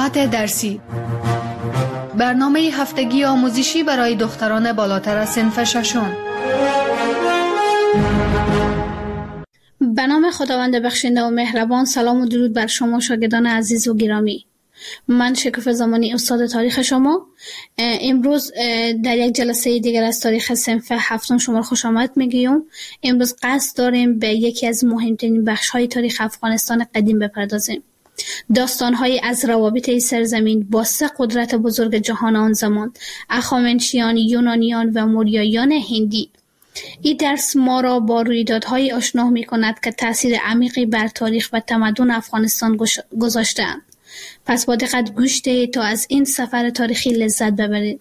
ساعت درسی، برنامه هفتگی آموزشی برای دختران بالاتر از صنف ششم. به نام خداوند بخشنده و مهربان. سلام و درود بر شما شاگردان عزیز و گرامی. من شکوفه زمانی استاد تاریخ شما. امروز در یک جلسه دیگر از تاریخ صنف هفتم شما خوش آمد میگیم. امروز قصد داریم به یکی از مهمترین بخش‌های تاریخ افغانستان قدیم بپردازیم. داستان‌های از روابط این سرزمین با سه قدرت بزرگ جهان آن زمان، اخامنشیان، یونانیان و موریاییان هندی. این درس ما را با رویدادهای آشنا می‌کند که تأثیر عمیقی بر تاریخ و تمدن افغانستان گذاشته‌اند. پس با دقت گوش دهید تا از این سفر تاریخی لذت ببرید.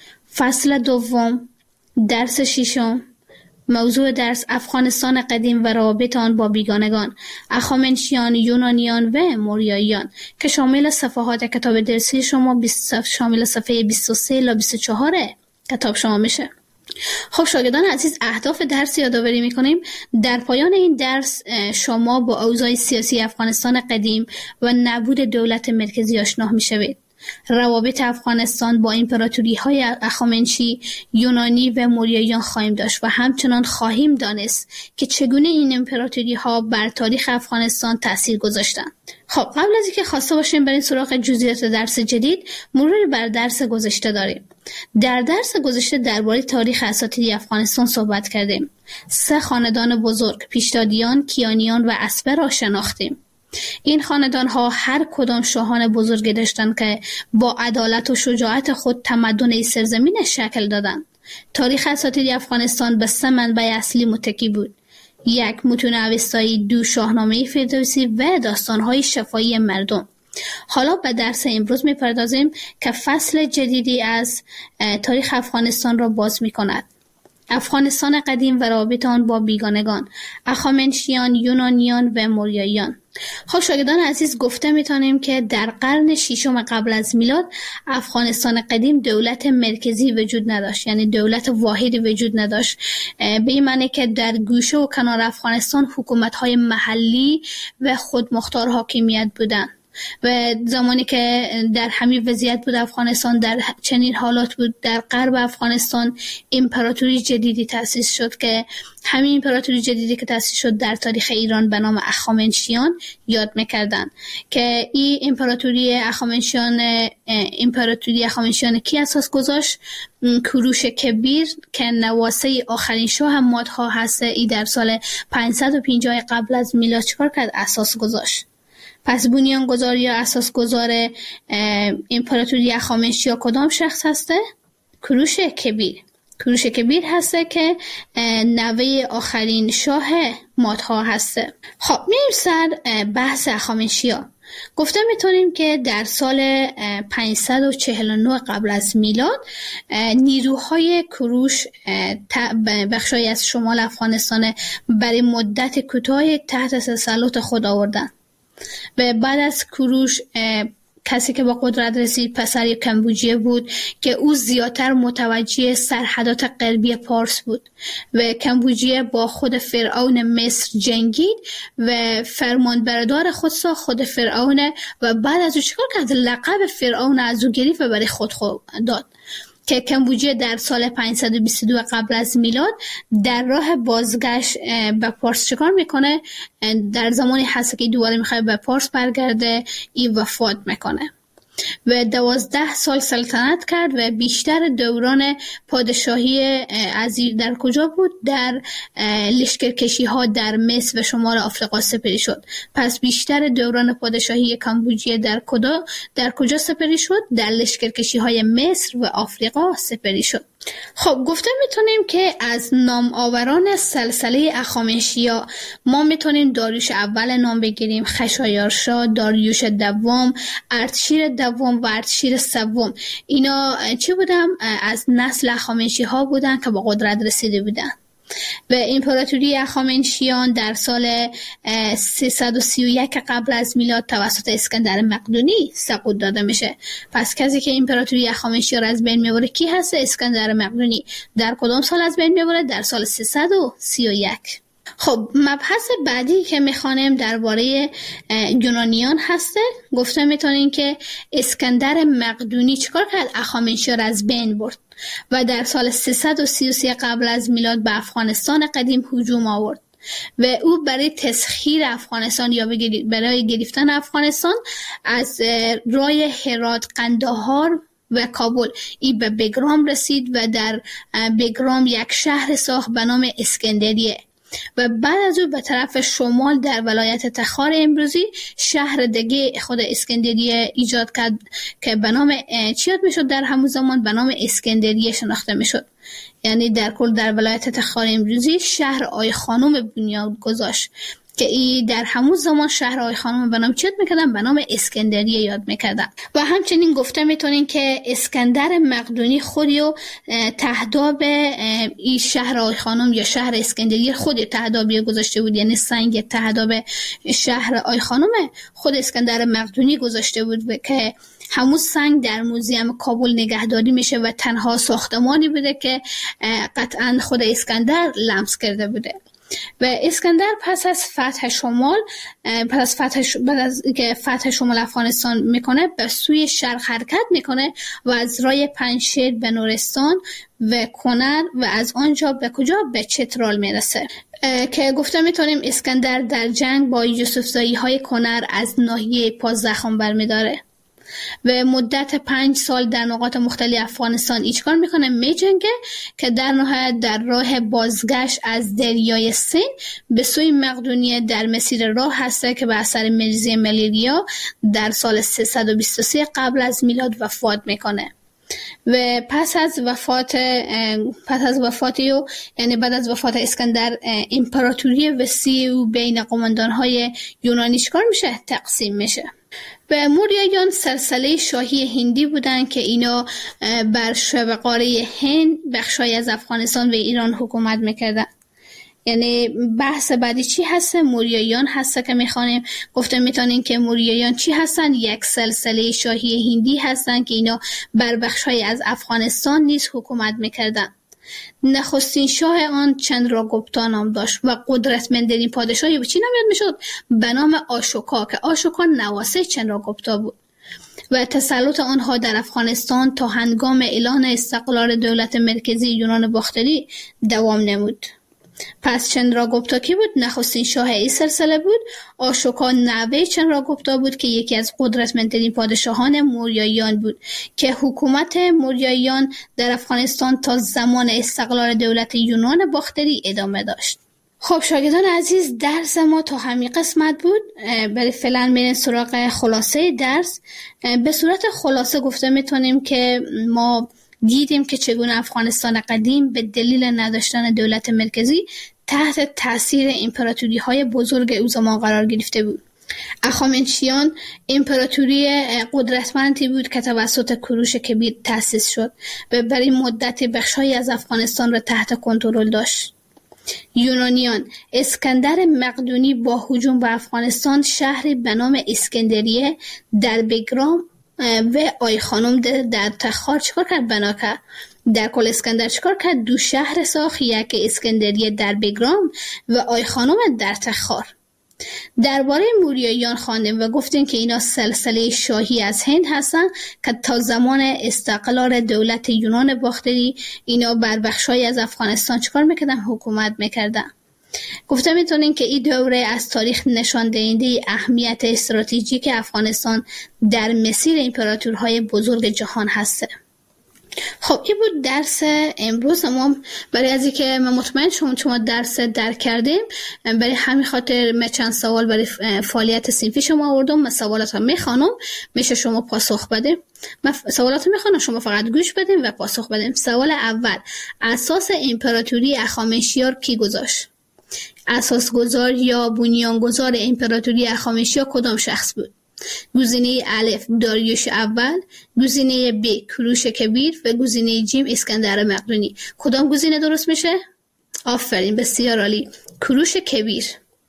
فصل دوم، درس ششم. موضوع درس افغانستان قدیم و روابط آن با بیگانگان، اخامنشیان، یونانیان و موریاییان، که شامل صفحات کتاب درسی شما شامل صفحه 23 تا 24 کتاب شما میشه. خب شاگردان عزیز، اهداف درس یادآوری میکنیم. در پایان این درس شما با اوضاع سیاسی افغانستان قدیم و نبود دولت مرکزی آشنا میشوید. روابط افغانستان با امپراتوری‌های اخامنشی، یونانی و موریاییان خواهیم داشت و همچنان خواهیم دانست که چگونه این امپراتوری‌ها بر تاریخ افغانستان تأثیر گذاشتند. خب قبل از اینکه خواسته باشیم بریم سراغ جزئیات درس جدید، مروری بر درس گذشته داریم. در درس گذشته درباره تاریخ اساطیری افغانستان صحبت کردیم. سه خاندان بزرگ، پیشدادیان، کیانیان و اسبه را شناختیم. این خاندان‌ها هر کدام شاهان بزرگی داشتند که با عدالت و شجاعت خود تمدن سرزمین شکل دادند. تاریخ اساطیری افغانستان به سه منبع اصلی متکی بود: یک، متون اوستایی، دو، شاهنامه فردوسی و داستان‌های شفاهی مردم. حالا به درس امروز می‌پردازیم که فصل جدیدی از تاریخ افغانستان را باز می‌کند. افغانستان قدیم و روابط آن با بیگانگان، اخامنشیان، یونانیان و موریاییان. خب شاگردان عزیز، گفته میتونیم که در قرن ششم قبل از میلاد افغانستان قدیم دولت مرکزی وجود نداشت، یعنی دولت واحدی وجود نداشت. به این معنی که در گوشه و کنار افغانستان حکومت‌های محلی و خودمختار حاکمیت بودند. و زمانی که در همین وضعیت بود افغانستان، در چنین حالات بود، در غرب افغانستان امپراتوری جدیدی تأسیس شد که همین امپراتوری جدیدی که تأسیس شد در تاریخ ایران به نام اخامنشیان یاد میکردن. که این امپراتوری اخامنشیان کی اساس گذاشت؟ کوروش کبیر که نواسه آخرین شاه مادها هست، ای در سال 550 قبل از میلاد چیکار کرد؟ اساس گذاشت. پس بنیانگذار یا اساسگذار امپراتوری اخامنشیا کدام شخص هسته؟ کوروش کبیر. کوروش کبیر هسته که نوه آخرین شاه مادها هسته. خب میریم سر بحث اخامنشیا. گفته میتونیم که در سال 549 قبل از میلاد نیروهای کوروش بخشای از شمال افغانستان برای مدت کوتاهی تحت تسلط خود آوردند. و بعد از کوروش کسی که با قدرت رسید پسر کمبوجیه بود که او زیادتر متوجه سرحدات غربی پارس بود و کمبوجیه با خود فرعون مصر جنگید و فرمانبردار خود ساخت، خود فرعون، و بعد از او چیکار کرد؟ لقب فرعون از او گرفت و برای خود داد. که کمبوجیه در سال 522 قبل از میلاد در راه بازگشت به پارس چیکار میکنه؟ در زمانی هست که دوباره میخواد به پارس برگرده، این وفات میکنه و 12 سال سلطنت کرد و بیشتر دوران پادشاهی در کجا بود؟ در لشکرکشی ها در مصر و شمال آفریقا سپری شد. پس بیشتر دوران پادشاهی کمبوجیه در کجا سپری شد؟ در لشکرکشی های مصر و آفریقا سپری شد. خب گفته میتونیم که از نام آوران سلسله اخامنشیا ما میتونیم داریوش اول نام بگیریم، خشایارشا، داریوش دوم، اردشیر دوم و اردشیر سوم. اینا چی بودن؟ از نسل اخامنشی ها بودن که با قدرت رسیده بودن. و امپراتوری اخامنشیان در سال 331 قبل از میلاد توسط اسکندر مقدونی سقوط داده میشه. پس کسی که امپراتوری اخامنشیان را از بین میبره کی هست؟ اسکندر مقدونی. در کدام سال از بین میبره؟ در سال 331. خب مبحث بعدی که میخوانیم درباره یونانیان هسته. گفته میتونین که اسکندر مقدونی چیکار کرد؟ اخامنشیان از بین برد و در سال 333 قبل از میلاد به افغانستان قدیم هجوم آورد و او برای تسخیر افغانستان یا برای گرفتن افغانستان از راه هرات، قندهار و کابل ای به بگرام رسید و در بگرام یک شهر ساخت به نام اسکندریه و بعد از او به طرف شمال در ولایت تخار امروزی شهر دیگه خود اسکندریه ایجاد کرد که به نام چی یاد میشد؟ در همون زمان به نام اسکندریه شناخته میشد. یعنی در کل در ولایت تخار امروزی شهر آی خانم بنیاد گذاشت که ای در همون زمان شهر آی خانم به نام چی یاد میکردن؟ به نام اسکندریه یاد میکردن. و همچنین گفته میتونین که اسکندر مقدونی خودیو تهداب ای شهر آی خانم یا شهر اسکندریه خودی تهدابی گذاشته بود، یعنی سنگ تهداب شهر آی خانم خود اسکندر مقدونی گذاشته بود که همون سنگ در موزیم کابل نگهداری میشه و تنها ساختمانی بوده که قطعا خود اسکندر لمس کرده بوده. و اسکندر پس از فتح شمال بعد از که فتح شمال افغانستان میکنه به سوی شرق حرکت میکنه و از راه پنجشیر به نورستان و کنر و از آنجا به کجا؟ به چترال میرسه که گفته میتونیم اسکندر در جنگ با یوسفزایی های کنر از ناحیه پاس زخم برمیداره و مدت 5 سال در نقاط مختلف افغانستان ایچکار میکنه، میجنگه که در نهایت در راه بازگشت از دریای سین به سوی مقدونیه در مسیر راه هسته که به اثر مریضی ملیریا در سال 323 قبل از میلاد وفات میکنه. و پس از وفات اسکندر امپراتوری وسیع و بین قماندانهای یونانی چیکار میشه؟ تقسیم میشه. و موریایان سلسله شاهی هندی بودند که اینا بر شبه قاره هند بخشای از افغانستان و ایران حکومت میکردن. یعنی بحث بعدی چی هسته؟ موریایان هسته که میخوانیم. گفته میتونین که موریایان چی هستن؟ یک سلسله شاهی هندی هستن که اینا بر بخشای از افغانستان نیز حکومت میکردن. نخستین شاه آن چندراگوپتا نام داشت و قدرتمندترین پادشاهی به چی نام یاد میشد؟ به نام آشوکا که آشوکا نواسه چندراگوپتا بود و تسلط آنها در افغانستان تا هنگام اعلان استقلال دولت مرکزی یونان باختری دوام نمود. پس چندراگوپتا کی بود؟ نخستین شاه این سلسله بود. آشوکا نوه چندراگوپتا بود که یکی از قدرتمندترین پادشاهان موریاییان بود که حکومت موریاییان در افغانستان تا زمان استقلال دولت یونان باختری ادامه داشت. خب شاگردان عزیز، درس ما تا همین قسمت بود. برای فعلا میریم سراغ خلاصه درس. به صورت خلاصه گفته میتونیم که ما دیدیم که چگونه افغانستان قدیم به دلیل نداشتن دولت مرکزی تحت تاثیر امپراتوری های بزرگ او زمان قرار گرفته بود. اخامنشیان امپراتوری قدرتمندی بود که توسط کوروش کبیر تأسیس شد و برای مدت بخش‌هایی از افغانستان را تحت کنترل داشت. یونانیان اسکندر مقدونی با هجوم به افغانستان شهری به نام اسکندریه در بگرام و آی خانم در تخار چکار کرد؟ بنا کرد. در کل اسکندر چکار کرد؟ 2 شهر ساخت، یک اسکندریه در بگرام و آی خانم در تخار. درباره موریاییان خواندیم و گفتیم که اینا سلسله شاهی از هند هستن که تا زمان استقلال دولت یونان باختری اینا بر بخشای از افغانستان چکار میکردن؟ حکومت میکردن. گفته میتونین که این دوره از تاریخ نشان دهنده اهمیت استراتژیک افغانستان در مسیر امپراتورهای بزرگ جهان هسته. خب این بود درس امروز ما. برای از اینکه من مطمئن شما درس درک کردیم، برای همین خاطر من چند سوال برای فعالیت صنفی شما آوردم. من سوالات رو میخوانم، میشه شما پاسخ بدیم. من سوالات رو میخوانم، شما فقط گوش بدیم و پاسخ بدیم. سوال اول: اساس امپراتوری اخامنشیار کی گذاشت؟ اساسگذار یا بنیانگذار امپراتوری اخامنشیار کدام شخص بود؟ گزینه الف داریوش اول، گزینه ب کوروش کبیر و گزینه ج اسکندر مقدونی. کدام گزینه درست میشه؟ آفرین، بسیار عالی، کوروش کبیر.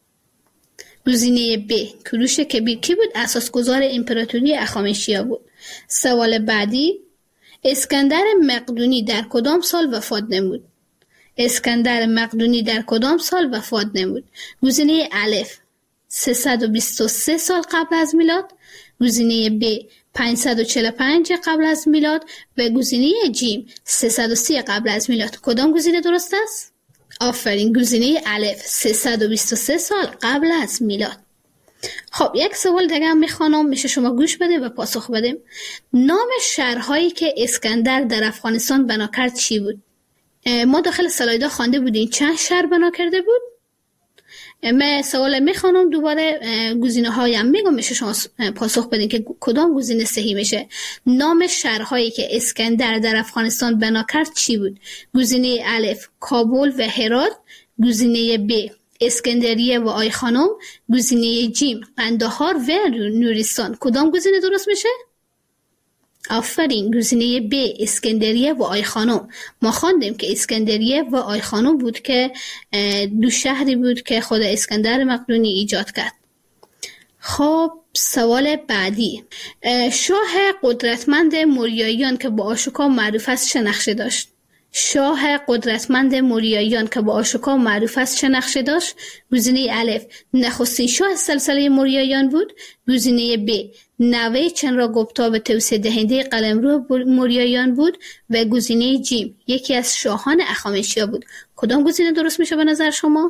گزینه ب کوروش کبیر کی بود؟ اساسگذار امپراتوری اخامنشیار بود. سوال بعدی: اسکندر مقدونی در کدام سال وفات نمود؟ اسکندر مقدونی در کدام سال وفات نمود؟ گزینه الف 323 سال قبل از میلاد، گزینه ب 545 قبل از میلاد و گزینه جیم 330 قبل از میلاد. کدام گزینه درست است؟ آفرین، گزینه الف 323 سال قبل از میلاد. خب یک سوال دیگه هم میخوانم، میشه شما گوش بده و پاسخ بده. نام شهرهایی که اسکندر در افغانستان بنا کرد چی بود؟ ما داخل سلایدا خوانده بودیم چند شهر بنا کرده بود؟ من سوال میخوانم دوباره، گزینه هایم میگم، میشه شما پاسخ بدین که کدام گزینه صحیح میشه. نام شهرهایی که اسکندر در افغانستان بنا کرد چی بود؟ گزینه الف کابل و هرات، گزینه ب اسکندریه و آی خانم، گزینه جیم قندهار و نورستان. کدام گزینه درست میشه؟ آفرین، گزینه ب اسکندریه و آی خانم. ما خواندیم که اسکندریه و آی خانم بود که دو شهری بود که خود اسکندر مقدونی ایجاد کرد. خب سوال بعدی، شاه قدرتمند موریاییان که با آشوکا معروف است چه نقشه داشت؟ شاه قدرتمند موریاییان که با آشوکا معروف است چه نقشه داشت؟ گزینه الف نخستین شاه سلسله موریاییان بود، گزینه ب نوه چندراگوپتا و توسعه دهنده قلمرو موریاییان بود و گزینه جیم یکی از شاهان اخامنشیا بود. کدام گزینه درست میشه به نظر شما؟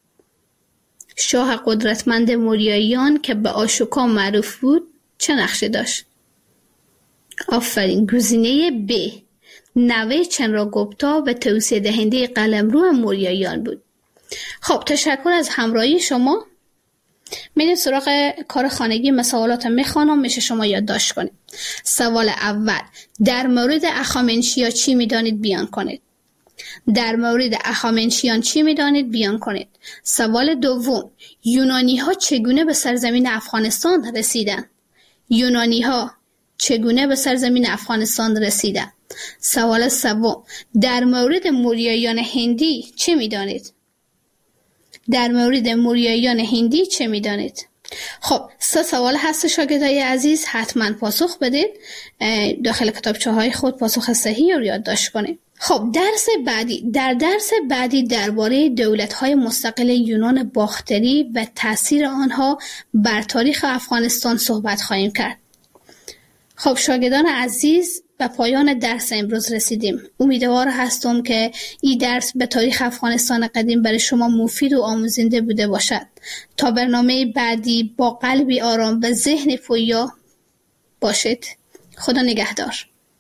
شاه قدرتمند موریاییان که به آشوکا معروف بود چه نقشه داشت؟ آفرین، گزینه ب نوه چندراگوپتا و توسعه دهنده قلمرو موریاییان بود. خب تشکر از همراهی شما. میریم سراغ کار خانگی. مسئولات میخوانم، میشه شما یادداشت کنید. سوال اول، در مورد اخامنشیا چی میدانید بیان کنید؟ در مورد اخامنشیان چی میدانید بیان کنید؟ سوال دوم، یونانی ها چگونه به سرزمین افغانستان رسیدند؟ یونانی ها چگونه به سرزمین افغانستان رسیدند؟ سوال سوم، در مورد موریاییان هندی چه میدانید؟ در مورد موریاییان هندی چه میدانید؟ خب 3 سوال هست شاگردای عزیز، حتما پاسخ بدید. داخل کتابچه های خود پاسخ صحیح رو یادداشت کنید. خب در درس بعدی درباره دولت‌های مستقل یونان باختری و تأثیر آنها بر تاریخ افغانستان صحبت خواهیم کرد. خب شاگردان عزیز، به پایان درس امروز رسیدیم. امیدوار هستم که این درس به تاریخ افغانستان قدیم برای شما مفید و آموزنده بوده باشد. تا برنامه بعدی با قلبی آرام و ذهن پویا باشید. خدا نگهدار.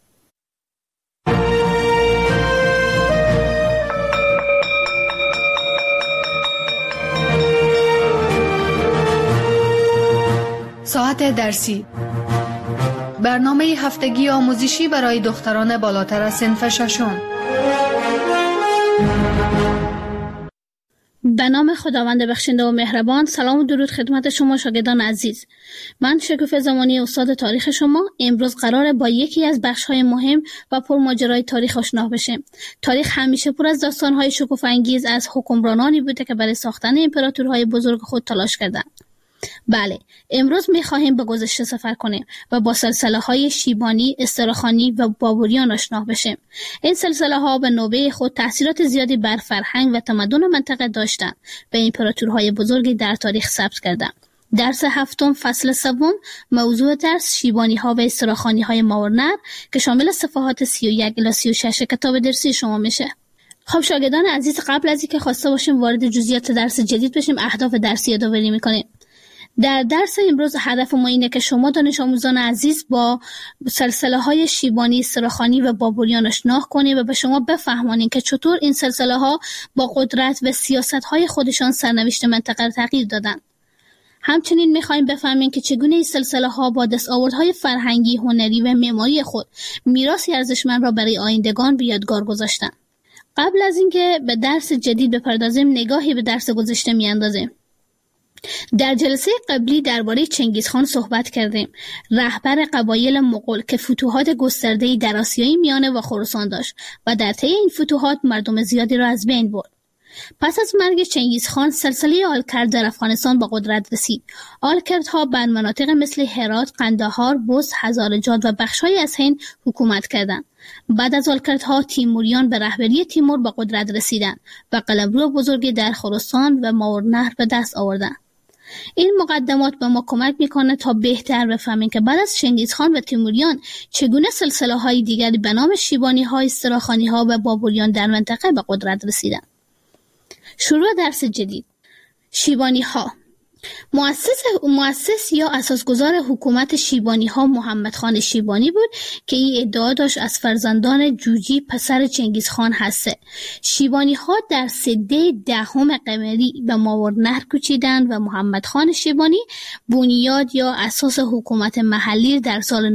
ساعت درسی، برنامه هفتگی آموزشی برای دختران بالاتر از صنف ششم. به نام خداوند بخشنده و مهربان. سلام و درود خدمت شما شاگردان عزیز. من شکوفه زمانی استاد تاریخ شما. امروز قراره با یکی از بخش‌های مهم و پرماجرای تاریخ آشنا بشیم. تاریخ همیشه پر از داستان‌های شکوفه انگیز از حکمرانانی بوده که برای ساختن امپراتورهای بزرگ خود تلاش کردند. بله، امروز می‌خواهیم به گذشته سفر کنیم و با سلسله‌های شیبانی، استرخانی و بابریان آشنا بشیم. این سلسله‌ها به نوبه خود تأثیرات زیادی بر فرهنگ و تمدن منطقه داشتند و امپراتورهای بزرگی در تاریخ ثبت کردند. درس هفتم فصل سوم، موضوع درس شیبانی‌ها و استرخانی‌های ماورنر که شامل صفحات 31 الی 36 کتاب درسی شما میشه. خب شاگردان عزیز، قبل از اینکه خواسته باشیم وارد جزئیات درس جدید بشیم، اهداف درسی یادآوری می‌کنیم. در درس امروز هدف ما اینه که شما دانش آموزان عزیز با سلسله‌های شیبانی، استرخانی و بابریان آشنا کنید و به شما بفهمانید که چطور این سلسله‌ها با قدرت و سیاست‌های خودشان سرنوشت منطقه را تغییر دادند. همچنین می‌خوایم بفهمیم که چگونه این سلسله‌ها با دستاوردهای فرهنگی، هنری و معماری خود میراثی ارزشمند را برای آیندگان به یادگار گذاشتند. قبل از اینکه به درس جدید بپردازیم، نگاهی به درس گذشته می‌اندازیم. در جلسه قبلی درباره چنگیزخان صحبت کردیم، رهبر قبایل مغول که فتوحات گسترده‌ای در آسیای میانه و خراسان داشت و در طی این فتوحات مردم زیادی را از بین برد. پس از مرگ چنگیزخان، سلسله آلکرد در افغانستان به قدرت رسید. آلکردها بر مناطق مثل هرات، قندهار، بست، هزارجات و بخش‌هایی از هند حکومت کردند. بعد از آلکردها تیموریان به رهبری تیمور به قدرت رسیدند و قلمرو بزرگی در خراسان و ماوراءالنهر به دست آوردند. این مقدمات به ما کمک میکنه تا بهتر بفهمیم که بعد از چنگیزخان و تیموریان چگونه سلسله های دیگری به نام شیبانی ها، استراخانی ها و بابوریان در منطقه به قدرت رسیدند. شروع درس جدید. شیبانی ها. مؤسس یا اساسگذار حکومت شیبانی ها محمد خان شیبانی بود که این ادعا داشت از فرزندان جوجی پسر چنگیزخان هسته. شیبانی ها در سده 10 قمری به ماوراءالنهر کوچیدند و محمد خان شیبانی بنیاد یا اساس حکومت محلی در سال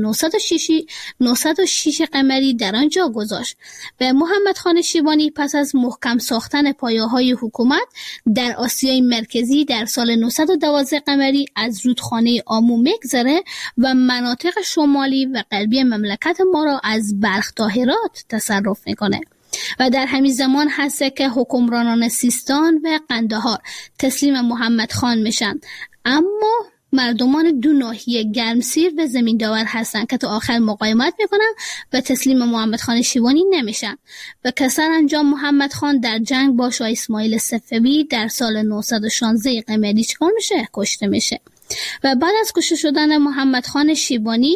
906 قمری در آنجا گذاشت و محمد خان شیبانی پس از محکم ساختن پایه‌های حکومت در آسیای مرکزی در سال 912 قمری از رودخانه آمو میگذره و مناطق شمالی و غربی مملکت ما را از بلخ تا هرات تصرف میکنه و در همین زمان هست که حکمرانان سیستان و قندهار تسلیم محمد خان میشن، اما مردمان دو ناحیه گرمسیر و زمینداور هستند که تا آخر مقاومت میکنن و تسلیم محمد خان شیبانی نمیشن و کسر انجام محمد خان در جنگ با شاه اسماعیل صفوی در سال 916 قمری چکار میشه؟ کشته میشه و بعد از کشته شدن محمد خان شیبانی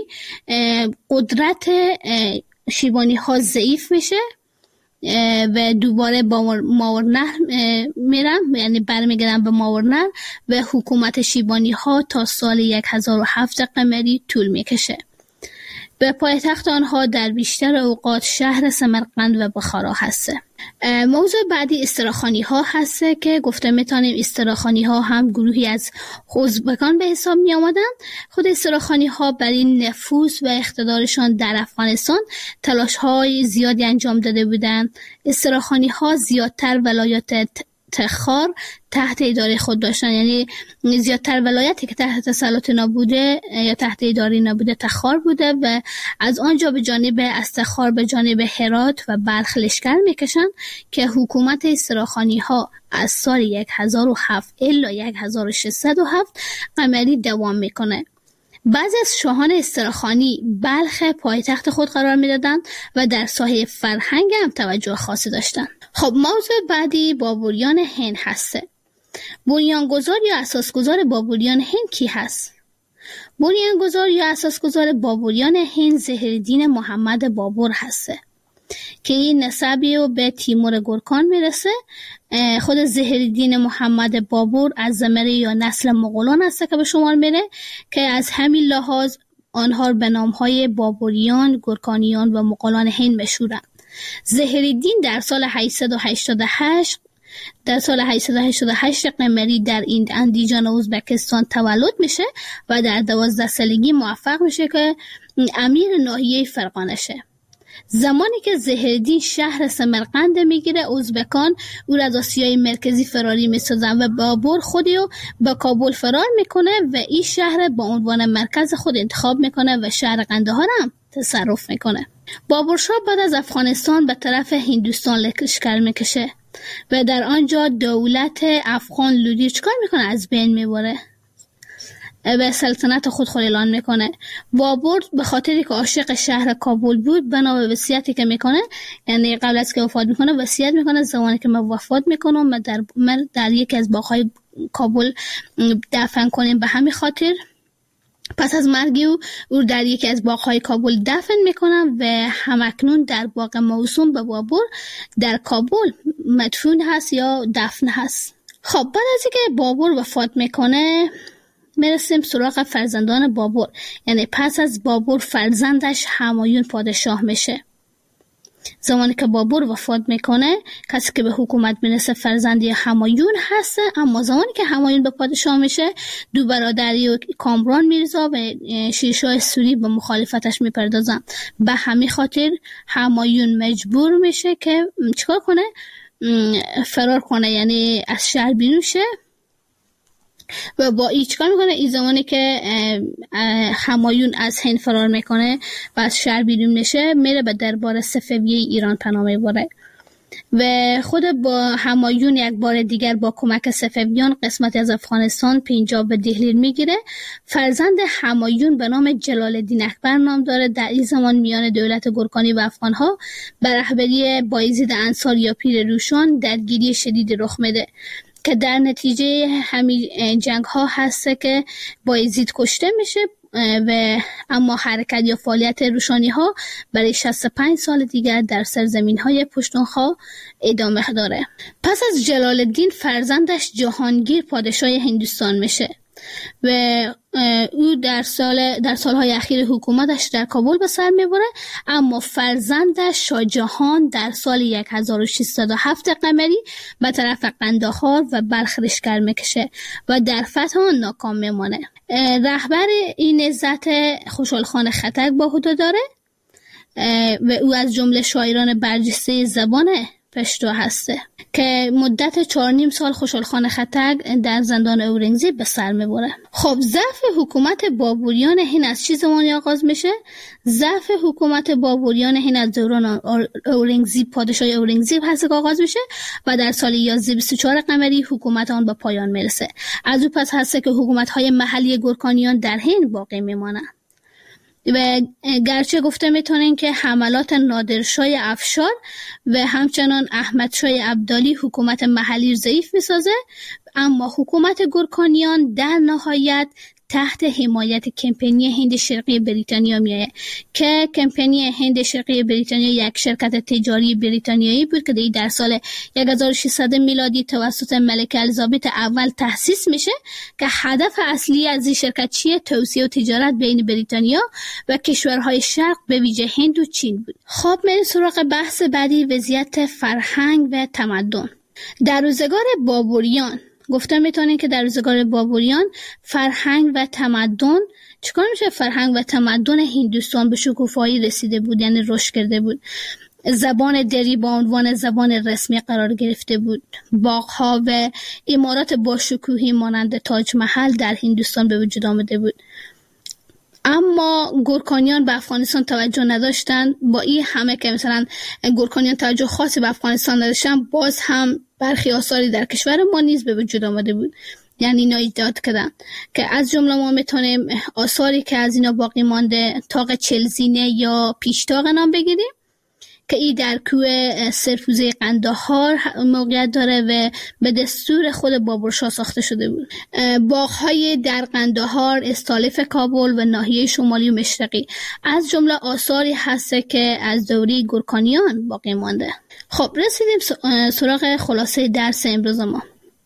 قدرت شیبانی ها ضعیف میشه و دوباره با ماوراءالنهر میرن، یعنی برمیگردن به ماوراءالنهر و حکومت شیبانی ها تا سال 1007 قمری طول میکشه. به پایتخت آنها در بیشتر اوقات شهر سمرقند و بخارا هسته. موضوع بعدی استراخانی ها هسته که گفته میتونیم استراخانی ها هم گروهی از ازبکان به حساب می آمدن. خود استراخانی ها برای نفوذ و اقتدارشان در افغانستان تلاش های زیادی انجام داده بودند. استراخانی ها زیادتر ولایات تخار تحت اداره خود داشتن، یعنی زیادتر ولایتی که تحت تسلط نبوده یا تحت اداره نبوده تخار بوده و از آنجا به جانب از تخار به جانب هرات و بلخ لشکر میکشن که حکومت استراخانی ها از سال 1007 الی 1607 قمری دوام میکنه. بعضی از شاهان استراخانی بلخ پایتخت خود قرار میدادند و در ساحه فرهنگ هم توجه خاصی داشتند. خب موضوع بعدی بابوریان هند هسته. بنیانگذار یا اساسگذار بابوریان هند کی هست؟ بنیانگذار یا اساسگذار بابوریان هند ظهیرالدین محمد بابور هسته که این نسبی رو به تیمور گورکان میرسه. خود ظهیرالدین محمد بابور از زمره یا نسل مغولان هسته که به شمار میره که از همین لحاظ آنها به نامهای بابوریان، گورکانیان و مغولان هند مشهورند. ظهیرالدین در سال 888 قمری در اندیجان ازبکستان تولد میشه و در 12 سالگی موفق میشه که امیر ناحیه فرغانه شه. زمانی که ظهیرالدین شهر سمرقند میگیره، ازبکان او را از آسیای مرکزی فراری میسازن و بابور خودی رو به کابل فرار میکنه و این شهر با عنوان مرکز خود انتخاب میکنه و شهر قندهار هم تصرف میکنه. بابورشاه بعد از افغانستان به طرف هندوستان لشکر میکشه و در آنجا دولت افغان لودی چکار میکنه؟ از بین میبره و سلطنت خود اعلان میکنه. بابور به خاطری که عاشق شهر کابل بود بنا به وصیتی که میکنه، یعنی قبل از که وفات میکنه وصیت میکنه زمانی که من وفات میکنم من در یکی از باغ‌های کابل دفن کنیم. به همین خاطر پس از مرگ او در یکی از باغ‌های کابل دفن میکنم و همکنون در باغ موسوم به بابور در کابل مدفون هست یا دفن هست. خب بعد از اینکه بابور وفات میکنه میرسیم سراغ فرزندان بابور، یعنی پس از بابور فرزندش همایون پادشاه میشه. زمانی که بابور وفات میکنه کسی که به حکومت میرسه فرزندی همایون هست، اما زمانی که همایون به پادشاه میشه دو برادری و کامران میرزا و شیرشاه سوری به مخالفتش میپردازن. به همین خاطر همایون مجبور میشه که چیکار کنه؟ فرار کنه، یعنی از شهر بیرون شه و با این چیکار میکنه؟ این زمانی که همایون از هند فرار میکنه و از شهر بیرون میشه میره به دربار صفوی ایران پناه میبره و خود با همایون یک بار دیگر با کمک صفویان قسمتی از افغانستان، پنجاب و دهلی میگیره. فرزند همایون به نام جلال الدین اکبر نام داره. در این زمان میان دولت گورکانی و افغانها به رهبری بایزید انصار یا پیر روشن درگیری شدید رخ میده که در نتیجه همین جنگ ها هست که بایزید کشته میشه و اما حرکت یا فعالیت روشانی ها برای 65 سال دیگر در سرزمین های پشتونخوا ادامه داره. پس از جلال الدین فرزندش جهانگیر پادشاه هندوستان میشه و او در سالهای اخیر حکومتش در کابل به سر میبره، اما فرزندش شاه جهان در سال 1607 قمری به طرف قندهار و بلخ لشکر میکشه و در فتح آن ناکام میمانه. رهبر این نهضت خوشحال خان خټک با عهده داره و او از جمله شاعران برجسته زبان پشتو هسته که مدت 4.5 سال خوشحال خان خټک در زندان اورنگزیب به سر میبره. خب ضعف حکومت بابوریان هند از چه زمانی آغاز میشه؟ ضعف حکومت بابوریان هند از دوران اورنگزیب، پادشاه اورنگزیب هست که آغاز میشه و در سال 1124 قمری حکومت آن به پایان میرسه. از او پس هست که حکومت های محلی گورکانیان در هند باقی میمانند و گرچه گفته میتونین که حملات نادرشاه افشار و همچنان احمدشاه ابدالی حکومت محلی ضعیف میسازه، اما حکومت گورکانیان در نهایت تحت حمایت کمپانی هند شرقی بریتانیا میایه که کمپانی هند شرقی بریتانیا یک شرکت تجاری بریتانیایی بود که در سال 1600 میلادی توسط ملکه الیزابت اول تأسیس میشه که هدف اصلی از این شرکت چیه؟ توسعه و تجارت بین بریتانیا و کشورهای شرق به ویژه هند و چین بود. خب میریم سراغ بحث بعدی، وضعیت فرهنگ و تمدن. در روزگار بابوریان گفته میتونین که در روزگار بابوریان فرهنگ و تمدن چیکار میشه؟ فرهنگ و تمدن هندوستان به شکوفایی رسیده بود، یعنی رشد کرده بود. زبان دری با عنوان زبان رسمی قرار گرفته بود. باغ‌ها و عمارات با شکوهی مانند تاج محل در هندوستان به وجود آمده بود. اما گورکانیان به افغانستان توجه نداشتند. با این همه که مثلا گورکانیان توجه خاصی به افغانستان نداشتن، باز هم برخی آثاری در کشور ما نیز به وجود آمده بود، یعنی اینا ایجاد کردن که از جمله ما میتونیم آثاری که از اینا باقی مانده طاق چلزینه یا پیشتاق نام بگیریم که ای در کوه سرفوزه قندهار موقعیت داره و به دستور خود بابرشاه ساخته شده بود. باغ‌های در قندهار، استالف کابل و ناحیه شمالی و مشرقی از جمله آثاری هست که از دوره گورکانیان باقی مانده. خب رسیدیم سراغ خلاصه درس امروز ما.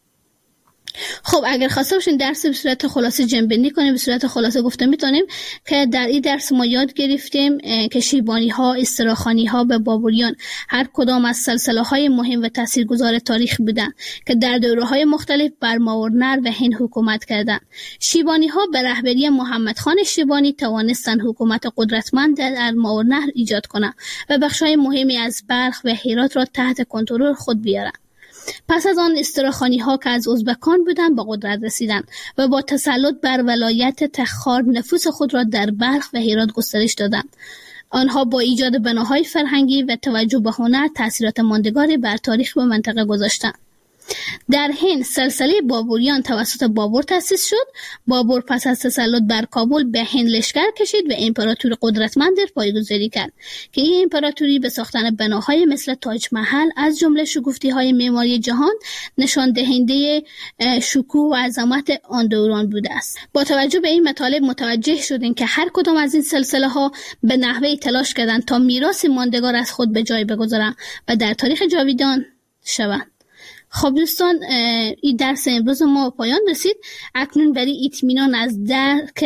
خب اگر خواسته باشین درس به صورت خلاصه جمع‌بندی کنیم، به صورت خلاصه گفته میتونیم که در این درس ما یاد گرفتیم که شیبانی ها، استراخانی ها به بابوریان هر کدام از سلسله های مهم و تاثیرگذار تاریخ بودند که در دوره های مختلف بر ماورنر و هند حکومت کردند. شیبانی ها به رهبری محمد خان شیبانی توانستند حکومت قدرتمند در ماورنر ایجاد کنند و بخش‌های مهمی از بلخ و هرات را تحت کنترل خود بیارند. پس از آن استراخانی ها که از ازبکان بودند به قدرت رسیدند و با تسلط بر ولایت تخار نفوذ خود را در بلخ و هرات گسترش دادند. آنها با ایجاد بناهای فرهنگی و توجه به هنر تأثیرات ماندگاری بر تاریخ و منطقه گذاشتند. در هند سلسله بابوریان توسط بابر تأسیس شد. بابر پس از تسلط بر کابل به هند لشکر کشید و امپراتوری قدرتمند پایه‌گذاری کرد که این امپراتوری به ساختن بناهای مثل تاج محل از جمله شگفتی‌های معماری جهان نشان دهنده شکوه و عظمت آن دوران بوده است. با توجه به این مطالب متوجه شدیم که هر کدام از این سلسله‌ها به نحوی تلاش کردند تا میراث ماندگار از خود به جای بگذارند و در تاریخ جاویدان شوند. خب دوستان، این درس امروز ما پایان رسید. اکنون برای اطمینان از درک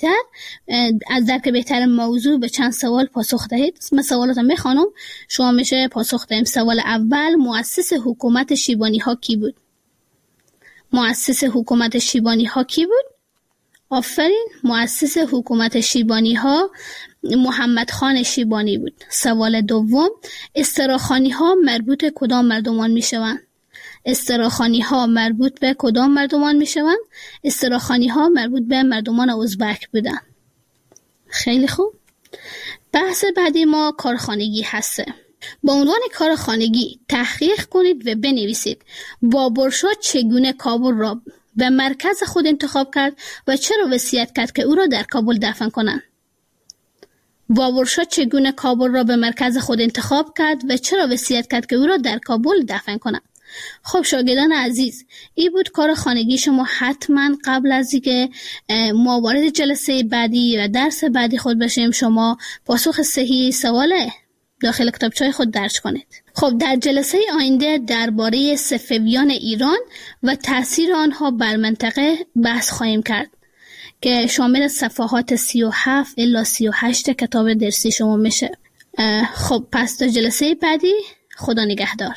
بهتر موضوع به چند سوال پاسخ دهید. من سوالاتم میخوانم، شما میشه پاسخ دهیم. سوال اول، مؤسس حکومت شیبانی ها کی بود؟ مؤسس حکومت شیبانی ها کی بود؟ آفرین، مؤسس حکومت شیبانی ها محمد خان شیبانی بود. سوال دوم، استراخانی ها مربوط کدام مردمان میشوند؟ استراخانی ها مربوط به کدام مردمان می شوند؟ استراخانی ها مربوط به مردمان ازبک بودند. خیلی خوب. بحث بعدی ما کارخانگی هسته. با عنوان کار خانگی تحقیق کنید و بنویسید بابرشاه چگونه کابل را به مرکز خود انتخاب کرد و چرا وصیت کرد که او را در کابل دفن کنند. بابرشاه چگونه کابل را به مرکز خود انتخاب کرد و چرا وصیت کرد که او را در کابل دفن کنند. خب شاگردان عزیز، این بود کار خانگی شما. حتما قبل از اینکه ما وارد جلسه بعدی و درس بعدی خود بشیم شما پاسخ صحیح سوال داخل کتابچه‌های خود درج کنید. خب در جلسه آینده درباره صفویان ایران و تأثیر آنها بر منطقه بحث خواهیم کرد که شامل صفحات 37 الی 38 کتاب درسی شما میشه. خب پس تا جلسه بعدی، خدا نگهدار.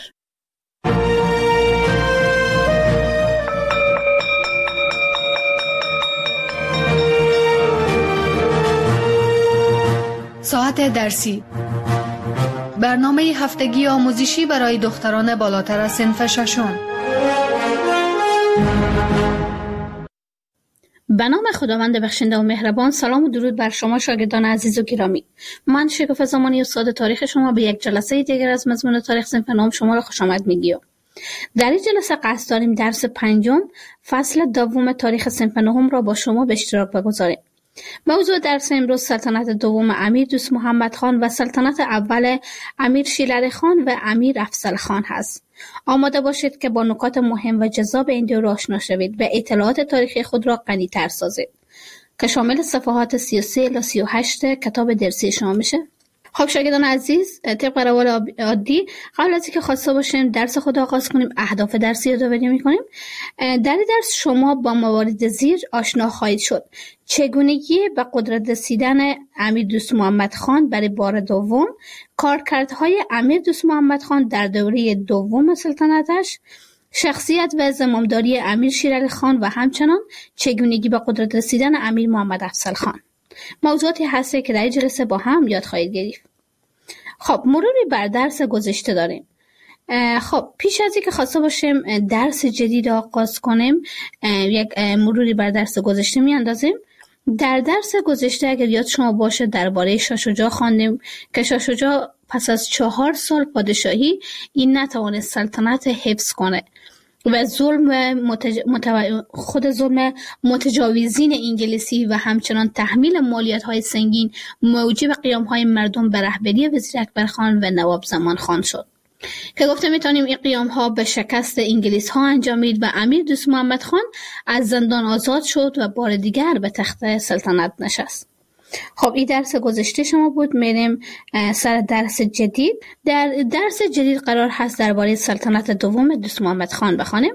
ساعت درسی، برنامه هفتگی آموزشی برای دختران بالاتر از صنف ششم. به نام خداوند بخشنده و مهربان. سلام و درود بر شما شاگردان عزیز و گرامی. من شکوفه زمانی استاد تاریخ شما به یک جلسه دیگر از مضمون تاریخ صنف نهم شما را خوش آمد میگیم. در این جلسه قصد داریم درس 5 فصل 2 تاریخ صنف نهم را با شما به اشتراک بگذاریم. موضوع درس امروز سلطنت دوم امیر دوست محمد خان و سلطنت اول امیر شیرعلی خان و امیر افضل خان هست. آماده باشید که با نکات مهم و جذاب این دو را آشنا شوید و اطلاعات تاریخی خود را غنی‌تر سازید که شامل صفحات 33 الی 38 کتاب درسی شما میشه. خب شاگردان عزیز، طبق روال عادی قبل از اینکه خواسته باشیم درس خود آغاز کنیم اهداف درسی یادآوری می‌کنیم. در این درس شما با موارد زیر آشنا خواهید شد: چگونگی به قدرت رسیدن امیر دوست محمد خان برای بار دوم، کارکردهای امیر دوست محمد خان در دوره دوم سلطنتش، شخصیت و زمامداری امیر شیرعلی خان و همچنان چگونگی به قدرت رسیدن امیر محمد افضل خان. موضوعاتی هسته که در این جلسه با هم یاد خواهید گرفت. خب مروری بر درس گذشته داریم. خب پیش از اینکه خواسته باشیم درس جدید آغاز کنیم یک مروری بر درس گذشته میاندازیم. در درس گذشته اگر یاد شما باشه درباره شاه شجاع خواندیم که شاه شجاع پس از 4 سال پادشاهی این نتوانست سلطنت حفظ کنه و خود ظلم متجاوزین انگلیسی و همچنان تحمیل مالیات‌های سنگین موجب قیام‌های مردم به رهبری وزیر اکبرخان و نواب زمان خان شد که گفته میتونیم این قیام‌ها به شکست انگلیس‌ها انجامید و امیر دوست محمد خان از زندان آزاد شد و بار دیگر به تخت سلطنت نشست. خب این درس گذشته شما بود. میریم سر درس جدید. در درس جدید قرار هست درباره سلطنت دوم دوست محمد خان بخوانیم.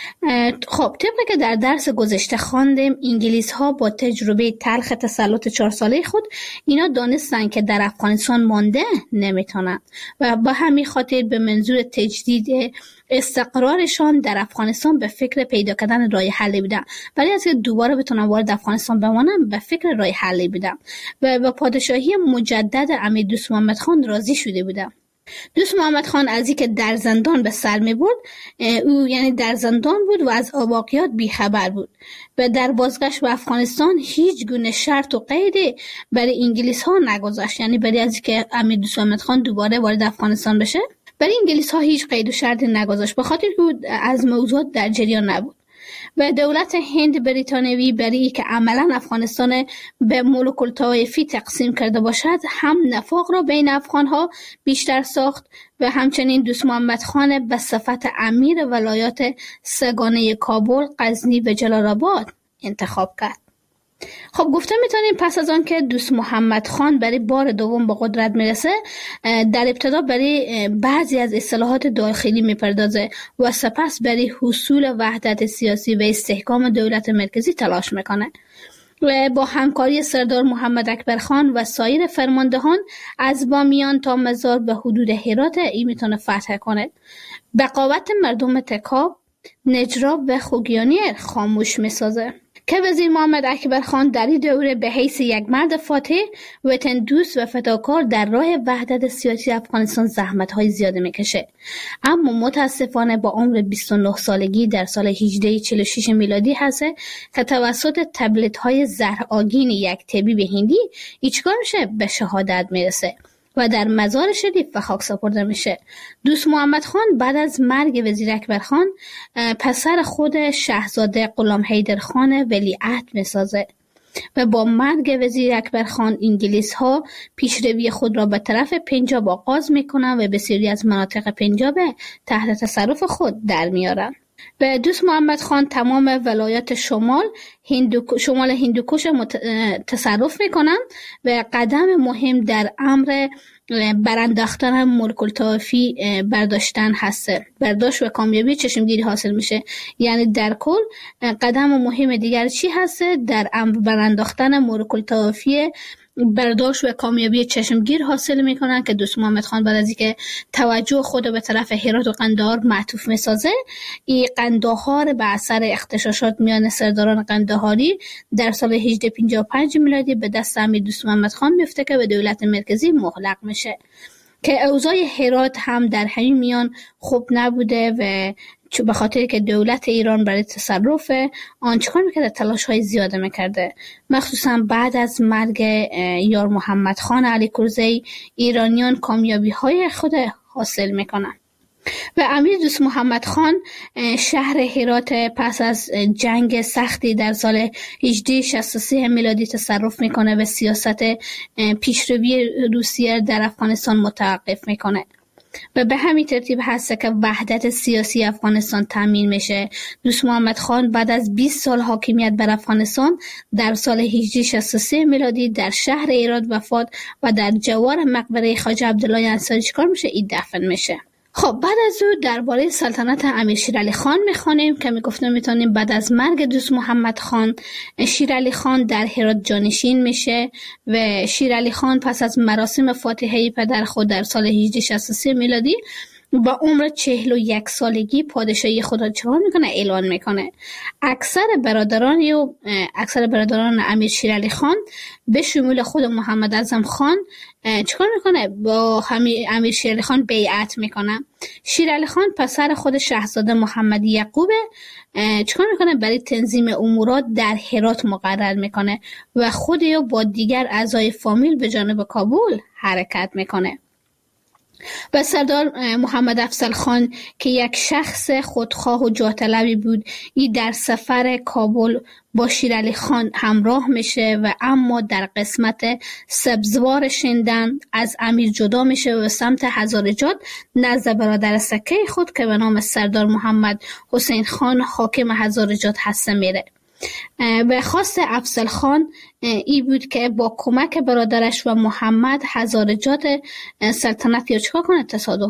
خب طبقی که در درس گذشته خواندیم انگلیس ها با تجربه تلخ تسلط 4 ساله خود اینا دانستن که در افغانستان مانده نمیتونن و با همین خاطر به منظور تجدید استقرارشان در افغانستان به فکر پیدا کردن راه حلی بودن. برای از که دوباره بتونن وارد افغانستان بمانن به فکر راه حلی بودن و با پادشاهی مجدد امیر دوست محمد خان راضی شده بودن. دوست محمد خان از اینکه در زندان به سر می برد، او یعنی در زندان بود و از واقعیات بیخبر بود و در بازگشت به افغانستان هیچ گونه شرط و قیدی برای انگلیس ها نگذاشت، یعنی برای از اینکه امیر دوست محمد خان دوباره وارد افغانستان بشه برای انگلیس ها هیچ قید و شرطی نگذاشت، به خاطر که از موضوعات در جریان نبود و دولت هند بریتانیایی برای که عملا افغانستان به ملوک الطوایفی تقسیم کرده باشد هم نفاق را بین افغان ها بیشتر ساخت و همچنین دوست محمد خان به صفت امیر ولایات سگانه کابل، غزنی و جلال آباد انتخاب کرد. خب گفته میتونیم پس از آن که دوست محمد خان برای بار دوم به قدرت میرسه در ابتدا برای بعضی از اصلاحات داخلی میپردازه و سپس برای حصول وحدت سیاسی و استحکام دولت مرکزی تلاش میکنه و با همکاری سردار محمد اکبرخان و سایر فرماندهان از بامیان تا مزار به حدود هرات ای میتونه فتح کنه. بقاوت مردم تکاب، نجراب و خوگیانی خاموش میسازه که وزیر محمد اکبرخان در این دوره به حیث یک مرد فاتح، وطن دوست و فداکار در راه وحدت سیاسی افغانستان زحمت‌های زیاده میکشه، اما متاسفانه با عمر 29 سالگی در سال 1846 میلادی هست که توسط تبلیت‌های زهرآگین یک طبیب هندی چیکار میشه به شهادت میرسه و در مزار شریف به خاک سپرده میشه. دوست محمد خان بعد از مرگ وزیر اکبر خان پسر خود شاهزاده غلام حیدر خان ولیعهد میسازه و با مرگ وزیر اکبر خان انگلیس ها پیشروی خود را به طرف پنجاب آغاز میکنن و بسیاری از مناطق پنجاب تحت تصرف خود در میارن. و دوست محمد خان تمام ولایات شمال هندوکش تصرف میکنن و قدم مهم در امر برانداختن ملک الطوایفی برداشتن هسته. برداشت و کامیابی چشمگیری حاصل میشه. یعنی در کل قدم مهم دیگر چی هسته؟ در امر برانداختن ملک الطوایفی برداشت و کامیابی چشمگیر حاصل میکنن که دوست محمد خان بعد از اینکه توجه خود به طرف هرات و قندهار معطوف میسازه، این قندهار به اثر اغتشاشات میان سرداران قندهاری در سال 1855 میلادی به دست امیر دوست محمد خان میفته که به دولت مرکزی مغلق میشه که اوضاع هرات هم در همین میان خوب نبوده و به خاطر که دولت ایران برای تصرف آن چیکار میکرده؟ تلاش‌های زیاده میکرده. مخصوصا بعد از مرگ یار محمد خان علی کرزی ایرانیان کامیابی‌های خود حاصل میکنن و امیر دوست محمد خان شهر هرات پس از جنگ سختی در سال 1863 میلادی تصرف میکنه و سیاست پیشروی روسیه در افغانستان متوقف میکنه و به همین ترتیب هست که وحدت سیاسی افغانستان تامین میشه. دوست محمد خان بعد از 20 سال حاکمیت بر افغانستان در سال 1863 میلادی در شهر هرات وفات و در جوار مقبره خواجه عبدالله انصاری چیکار میشه؟ این دفن میشه. خب بعد از او درباره سلطنت امیر شیرعلی خان میخوانیم که میگفتم میتونیم بعد از مرگ دوست محمد خان شیرعلی خان در هرات جانشین میشه و شیرعلی خان پس از مراسم فاتحه پدر خود در سال 1863 میلادی با عمر 41 سالگی پادشاهی خود را چکار میکنه؟ اعلان میکنه. اکثر برادران امیر شیرعلی خان به شمول خود محمد اعظم خان چکار میکنه؟ با امیر شیرعلی خان بیعت میکنه. شیرعلی خان پسر خود شاهزاده محمد یعقوب چکار میکنه؟ برای تنظیم امورات در هرات مقرر میکنه و خود یا با دیگر اعضای فامیل به جانب کابل حرکت میکنه. و سردار محمد افضل خان که یک شخص خودخواه و جاه طلبی بود، این در سفر کابل با شیرعلی خان همراه میشه و اما در قسمت سبزوار شندن از امیر جدا میشه و سمت هزارجات نزد برادر سکه خود که به نام سردار محمد حسین خان حاکم هزارجات هسته میره. و خواست افضل خان ای بود که با کمک برادرش و محمد هزارجات سلطنت یا چکار کنه؟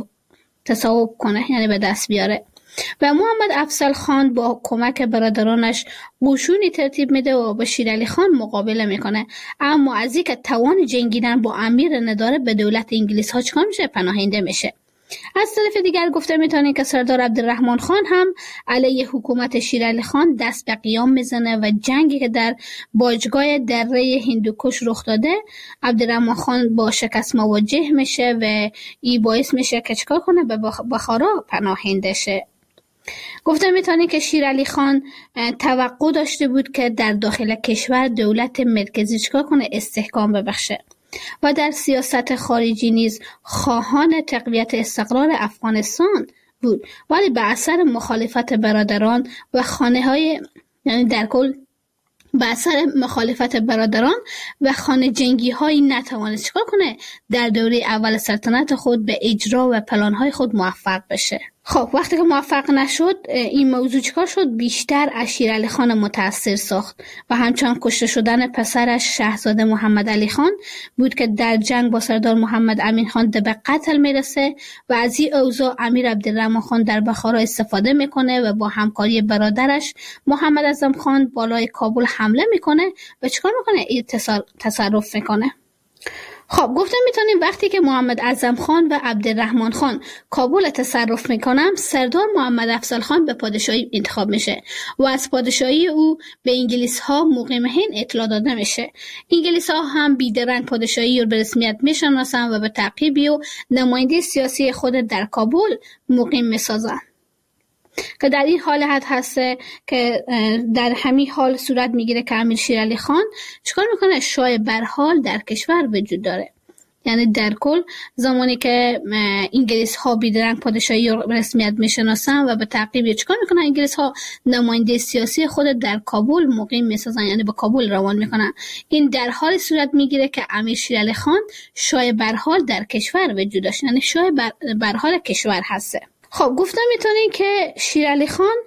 تصاحب کنه، یعنی به دست بیاره. و محمد افضل خان با کمک برادرانش قشونی ترتیب میده و با شیرعلی خان مقابله میکنه، اما از اینکه توان جنگیدن با امیر نداره به دولت انگلیس ها چکار میشه؟ پناهنده میشه. از طرف دیگر گفته میتونیم که سردار عبدالرحمن خان هم علیه حکومت شیرعلی خان دست به قیام میزنه و جنگی که در باجگاه دره هندوکش رخ داده عبدالرحمن خان با شکست مواجه میشه و این باعث میشه که چکار کنه؟ به بخارا پناهنده شه. گفته میتونیم که شیرعلی خان توقع داشته بود که در داخل کشور دولت مرکزی چکار کنه؟ استحکام ببخشه و در سیاست خارجی نیز خواهان تقویت استقرار افغانستان بود، ولی به اثر مخالفت برادران و یعنی در کل به اثر مخالفت برادران و خانه جنگی هایی نتوانست چکار کنه؟ در دوره اول سلطنت خود به اجرا و پلان های خود موفق بشه. خب وقتی که موفق نشد این موضوع چکار شد؟ بیشتر از شیرعلی خان متاثر ساخت و همچنان کشته شدن پسرش شاهزاده محمد علی خان بود که در جنگ با سردار محمد امین خان به قتل میرسه و از این اوضاع امیر عبدالرحمن خان در بخارا استفاده میکنه و با همکاری برادرش محمد اعظم خان بالای کابل حمله میکنه و چکار میکنه؟ این تصرف میکنه. خب گفتم میتونیم وقتی که محمد اعظم خان و عبدالرحمن خان کابل تصرف میکنن، سردار محمد افضل خان به پادشاهی انتخاب میشه و از پادشاهی او به انگلیس ها مقیم هند اطلاع داده میشه. انگلیس ها هم بیدرنگ پادشاهی رو به رسمیت میشناسن و به تعقیبی و نماینده سیاسی خود در کابل مقیم میسازن که در این حالت هسته که در همین حال صورت میگیره که امیر شیرعلی خان چیکار میکنه؟ شاه برحال در کشور وجود داره. یعنی در کل زمانی که انگلیس ها بیدرنگ پادشاهی رسمیت میشناسن و به تعقیب چیکار میکنن؟ انگلیس ها نماینده سیاسی خود در کابل مقیم میسازن، یعنی به کابل روان میکنن. این در حال صورت میگیره که امیر شیر علی خان شاه برحال در کشور وجود داشت، یعنی شاه برحال کشور هسته. خب گفتم میتونین که شیر علی خان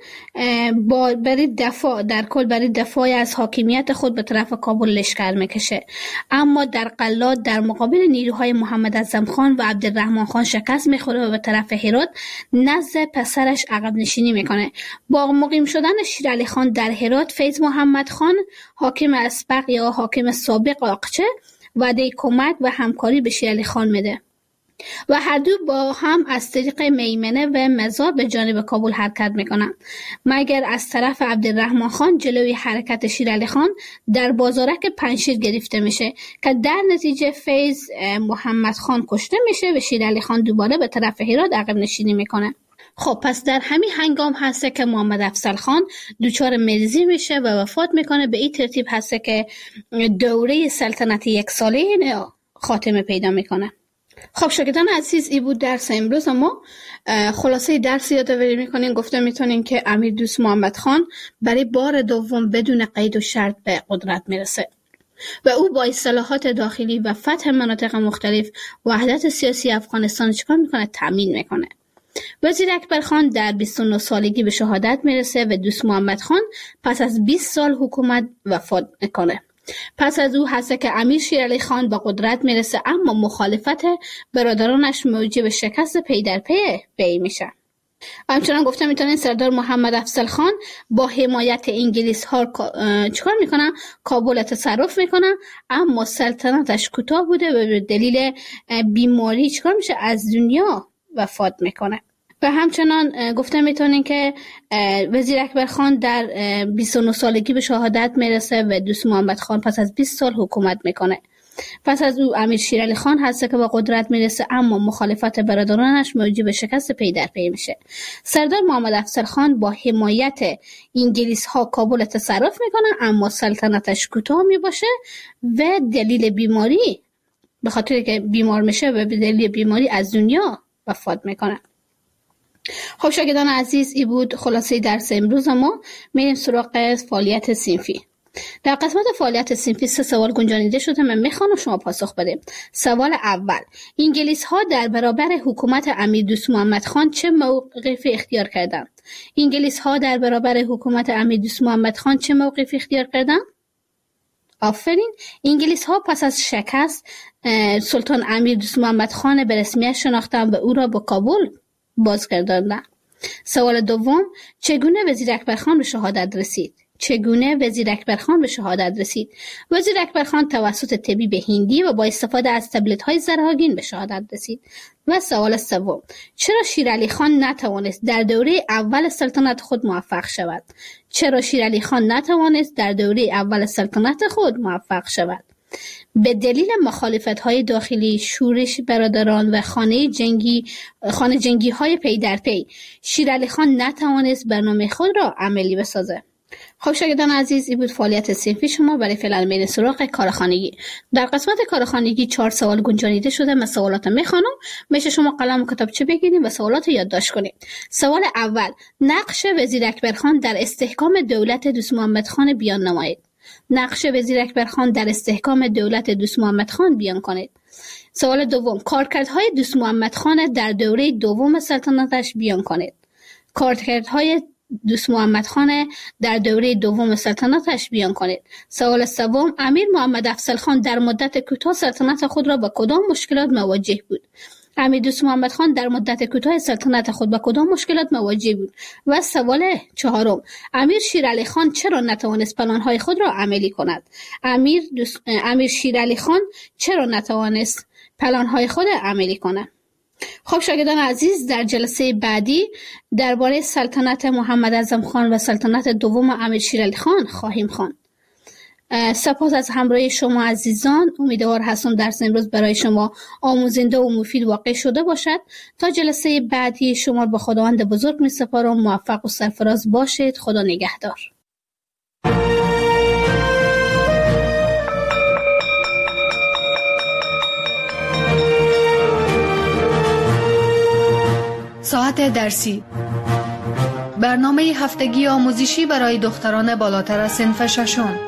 برای دفاع از حاکمیت خود به طرف کابل لشکر میکشه، اما در قلات در مقابل نیروهای محمد اعظم خان و عبدالرحمن خان شکست میخوره و به طرف هرات نزد پسرش عقب نشینی میکنه. با مقیم شدن شیر علی خان در هرات، فیض محمد خان حاکم اسبق یا حاکم سابق آقچه وعده کمک و همکاری به شیر علی خان میده و هر دو با هم از طریق میمنه و مزار به جانب کابل حرکت میکنن، مگر از طرف عبدالرحمن خان جلوی حرکت شیر علی خان در بازارک پنشیر گرفته میشه که در نتیجه فیض محمد خان کشته میشه و شیر علی خان دوباره به طرف هرات عقب نشینی میکنه. خب پس در همین هنگام هسته که محمد افضل خان دچار مریضی میشه و وفات میکنه. به این ترتیب هسته که دوره سلطنت یک ساله خاتمه پیدا میکنه. خب شاگردان عزیز، این بود درس امروز. ما خلاصه درس یادآوری میکنیم. گفته میتونیم که امیر دوست محمد خان برای بار دوم بدون قید و شرط به قدرت میرسه و او با اصلاحات داخلی و فتح مناطق مختلف وحدت سیاسی افغانستان چیکار میکنه؟ تامین میکنه. وزیر اکبر خان در 29 سالگی به شهادت میرسه و دوست محمد خان پس از 20 سال حکومت وفات میکنه. پس از او هست که امیر شیر علی خان به قدرت میرسه، اما مخالفت برادرانش موجب شکست پی در پی میشه. همچنان گفته میتونین سردار محمد افضل خان با حمایت انگلیس ها چیکار میکنن؟ کابل تصرف میکنن، اما سلطنتش کوتاه بوده و به دلیل بیماری چیکار میشه؟ از دنیا وفات میکنه. و همچنان گفته میتونین که وزیر اکبر خان در 29 سالگی به شهادت میرسه و دوست محمد خان پس از 20 سال حکومت میکنه. پس از او امیر شیر علی خان هست که به قدرت میرسه، اما مخالفت برادرانش موجب شکست پی در پی میشه. سردار محمد افضل خان با حمایت انگلیس ها کابل تصرف میکنه، اما سلطنتش کوتاه میباشه و دلیل بیماری، به خاطر که بیمار میشه و به دلیل بیماری از دنیا وفات میکنه. خب شاگردان عزیز، این بود خلاصه درس امروز. ما میریم سراغ فعالیت صنفی. در قسمت فعالیت صنفی 3 سوال گنجانیده شده، من میخوام شما پاسخ بده. سوال اول: انگلیس ها در برابر حکومت امیر دوست محمد خان چه موقفی اختیار کردند؟ انگلیس ها در برابر حکومت امیر دوست محمد خان چه موقفی اختیار کردند؟ آفرین. انگلیس ها پس از شکست سلطان امیر دوست محمد خان به رسمیت شناختند و او را به کابل بازگرداندند. سوال دوم: چگونه وزیر اکبر خان به شهادت رسید؟ وزیر اکبر خان توسط طبیب هندی و با استفاده از تبلت های زرهاگین به شهادت رسید. و سوال سوم: چرا شیر علی خان نتوانست در دوره اول سلطنت خود موفق شود؟ به دلیل مخالفت‌های داخلی، شورش برادران و خانه جنگی های پی در پی، شیر علی خان نتوانست برنامه خود را عملی بسازه. خب شاگردان عزیز، این بود فعالیت صنفی شما. برای فعلا میریم سراغ کارخانگی. در قسمت کارخانگی 4 سوال گنجانیده شده. من سوالات میخوانم، میشه شما قلم و کتابچه بگیرید و سوالات یادداشت کنید. سوال اول: نقش وزیر اکبر خان در استحکام دولت دوست محمد خان بیان نمایید. بیان کنید. سوال دوم: کارکردهای دوست محمد خان در دوره دوم سلطنتش بیان کنید. سوال سوم: امیر محمد افضل خان در مدت کوتاه سلطنت خود را با کدام مشکلات مواجه بود؟ و سوال چهارم: امیر شیر علی خان چرا نتوانست پلان‌های خود را عملی کند؟ خب شاگردان عزیز، در جلسه بعدی درباره سلطنت محمد اعظم خان و سلطنت دوم امیر شیر علی خان خواهیم خواند. سپاس از همراهی شما عزیزان. امیدوار هستم درس امروز برای شما آموزنده و مفید واقع شده باشد. تا جلسه بعدی شما با خداوند بزرگ می سپارم. موفق و سرفراز باشید. خدا نگهدار. ساعت درسی، برنامه هفتگی آموزشی برای دختران بالاتر از صنف ششم.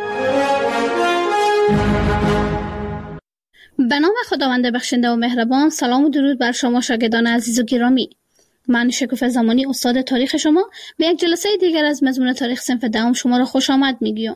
به نام خداوند بخشنده و مهربان. سلام و درود بر شما شاگردان عزیز و گرامی. من شکوفه زمانی استاد تاریخ شما به یک جلسه دیگر از مضمون تاریخ صنف دهم شما را خوش آمد میگویم.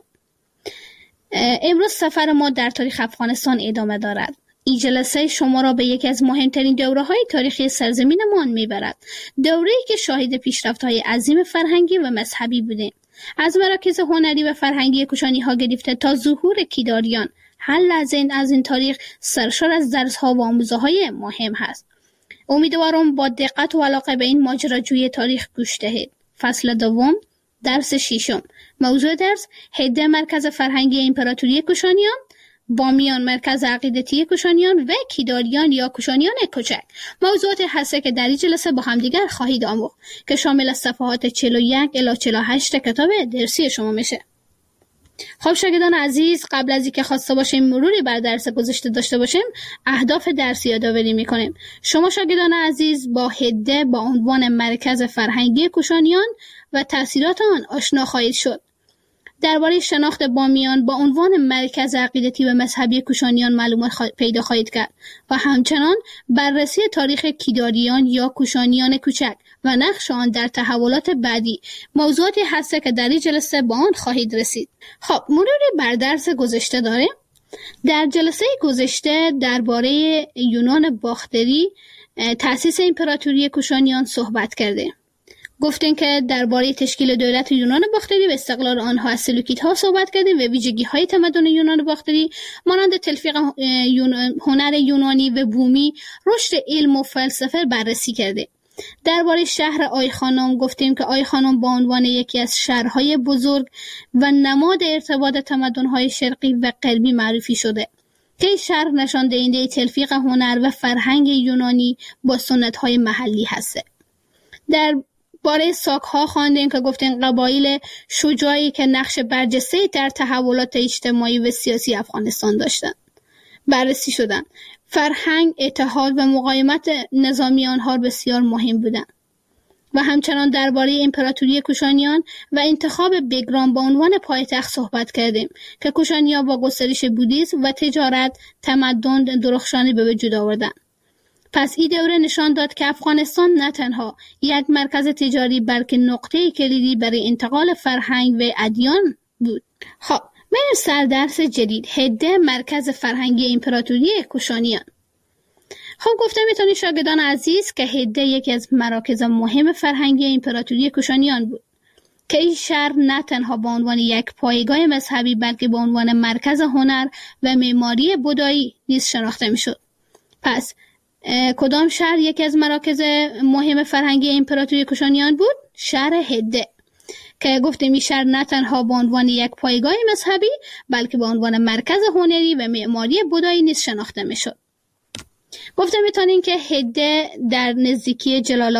امروز سفر ما در تاریخ افغانستان ادامه دارد. این جلسه شما را به یکی از مهمترین دوره‌های تاریخی سرزمینمان میبرد. دوره‌ای که شاهد پیشرفت‌های عظیم فرهنگی و مذهبی بودیم. از مراکز هنری و فرهنگی کوشانی‌ها گرفته تا ظهور کیداریان، هر لحظه از این تاریخ سرشار از درس‌ها و آموزه‌های مهم هست. امیدوارم با دقت و علاقه به این ماجراجوی تاریخ گوش دهید. فصل دوم، درس ششم. موضوع درس: هده مرکز فرهنگی امپراتوری کوشانیان، بامیان مرکز عقیدتی کوشانیان و کیداریان یا کوشانیان کوچک. موضوعات هسته که در این جلسه با همدیگر خواهید آموخت که شامل صفحات 41 الی 48 کتاب درسی شما میشه. خب شاگردان عزیز، قبل از اینکه خواسته باشیم مروری بر درس گذشته داشته باشیم، اهداف درسی یادآوری میکنیم. شما شاگردان عزیز با هده با عنوان مرکز فرهنگی کوشانیان و تأثیرات آن آشنا خواهید شد. درباره شناخت بامیان با عنوان مرکز عقیدتی و مذهبی کوشانیان معلومات پیدا خواهید کرد و همچنان بررسی تاریخ کیداریان یا کوشانیان کوچک و نقش آن در تحولات بعدی موضوعاتی هست که در این جلسه با آن خواهید رسید. خب مروری بر درس گذشته داریم. در جلسه گذشته درباره یونان باختری، تأسیس امپراتوری کوشانیان صحبت کردیم. گفتیم که درباره تشکیل دولت یونان باختری و استقلال آنها از سلوکیدها صحبت کردیم و ویژگی‌های تمدن یونان باختری مانند تلفیق هنر یونانی و بومی، رشد علم و فلسفه بررسی کردیم. درباره شهر آیخانوم گفتیم که آیخانوم با عنوان یکی از شهرهای بزرگ و نماد ارتباط تمدن‌های شرقی و غربی معرفی شده که این شهر نشان دهنده تلفیق هنر و فرهنگ یونانی با سنت‌های محلی هست. در باره ساک‌ها خواندیم که گفتیم قبایل شجاعی که نقش برجسته در تحولات اجتماعی و سیاسی افغانستان داشتند بررسی شدند. فرهنگ، اتحاد و مقاومت نظامی آنها بسیار مهم بودند. و همچنان درباره امپراتوری کوشانیان و انتخاب بگرام به عنوان پایتخت صحبت کردیم که کوشانیان با گسترش بودیسم و تجارت تمدن درخشانی به وجود آوردند. پس این دوره نشان داد که افغانستان نه تنها یک مرکز تجاری بلکه نقطه کلیدی برای انتقال فرهنگ و ادیان بود. خب بریم سر درس جدید، هده مرکز فرهنگی امپراتوری کوشانیان. خب گفتم میتونید شاگردان عزیز که هده یکی از مراکز مهم فرهنگی امپراتوری کوشانیان بود که این شهر نه تنها به عنوان یک پایگاه مذهبی بلکه به عنوان مرکز هنر و معماری بودایی نیز شناخته میشد. پس کدام شهر یکی از مراکز مهم فرهنگی امپراتوری کوشانیان بود؟ شهر هده که گفتیم این شهر نه تنها به عنوان یک پایگاه مذهبی بلکه به عنوان مرکز هنری و معماری بودایی نیز شناخته میشد. گفتم میتونیم که هده در نزدیکی جلال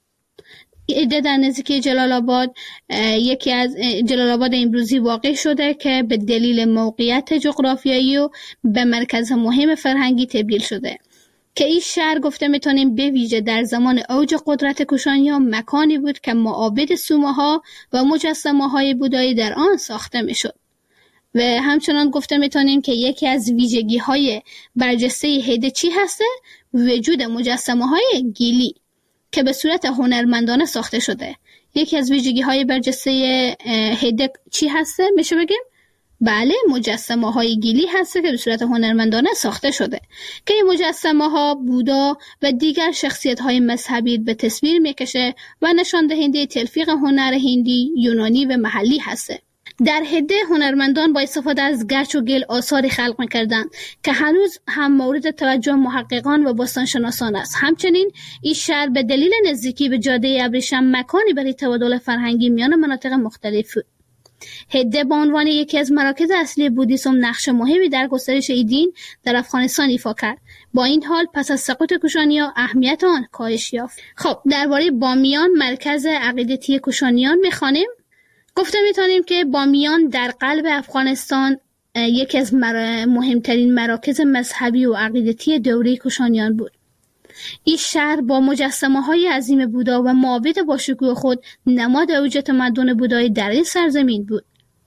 آباد یکی از جلال آباد امروزی واقع شده که به دلیل موقعیت جغرافیایی و به مرکز مهم فرهنگی تبدیل شده که این شهر گفته میتونیم به ویژه در زمان اوج قدرت کوشانیان مکانی بود که معابد سومه‌ها و مجسمه‌های بودایی در آن ساخته میشد. و همچنان گفته میتونیم که یکی از ویژگی‌های برجسته هده چی هسته؟ وجود مجسمه‌های گیلی که به صورت هنرمندانه ساخته شده. یکی از ویژگی‌های برجسته هده چی هسته؟ میشه بگیم؟ بله، مجسمه‌های گیلی هست که به صورت هنرمندانه ساخته شده که این مجسمه‌ها بودا و دیگر شخصیت‌های مذهبی به تصویر میکشه و نشان دهنده تلفیق هنر هندی، یونانی و محلی هست. در هده هنرمندان با استفاده از گچ و گل آثاری خلق می‌کردند که هنوز هم مورد توجه محققان و باستانشناسان است. همچنین این شهر به دلیل نزدیکی به جاده ابریشم مکانی برای تبادل فرهنگی میان مناطق مختلف بود. هده به عنوان یکی از مراکز اصلی بودیسم نقش مهمی در گسترش این دین در افغانستان ایفا کرد. با این حال پس از سقوط کوشانیان اهمیت آن کاهش یافت. خب درباره بامیان مرکز عقیدتی کوشانیان می‌خوانیم. گفته می‌تونیم که بامیان در قلب افغانستان یکی از مهمترین مراکز مذهبی و عقیدتی دوره کوشانیان بود. این شهر با مجسمه‌های عظیم بودا و معابد با شکوه خود نماد اوج تمدن بودایی در این سرزمین بود.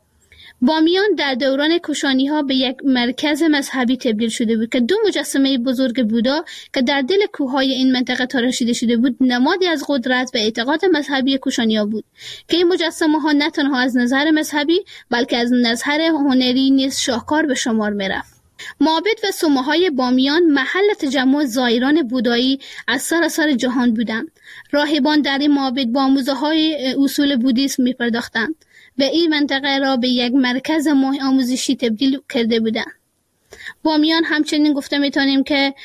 بامیان در دوران کوشانی‌ها به یک مرکز مذهبی تبدیل شده بود که دو مجسمه بزرگ بودا که در دل کوههای این منطقه تراشیده شده بود نمادی از قدرت و اعتقاد مذهبی کوشانی‌ها بود که این مجسمه‌ها نه تنها از نظر مذهبی بلکه از نظر هنری نیز شاهکار به شمار می‌رفت. معابد و صومعه‌های بامیان محل تجمع زائران بودایی از سراسر جهان بودند. راهبان در این معابد با آموزه‌های اصول بودیسم می‌پرداختند و این منطقه را به یک مرکز آموزشی تبدیل کرده بودند. بامیان همچنین گفته میتونیم که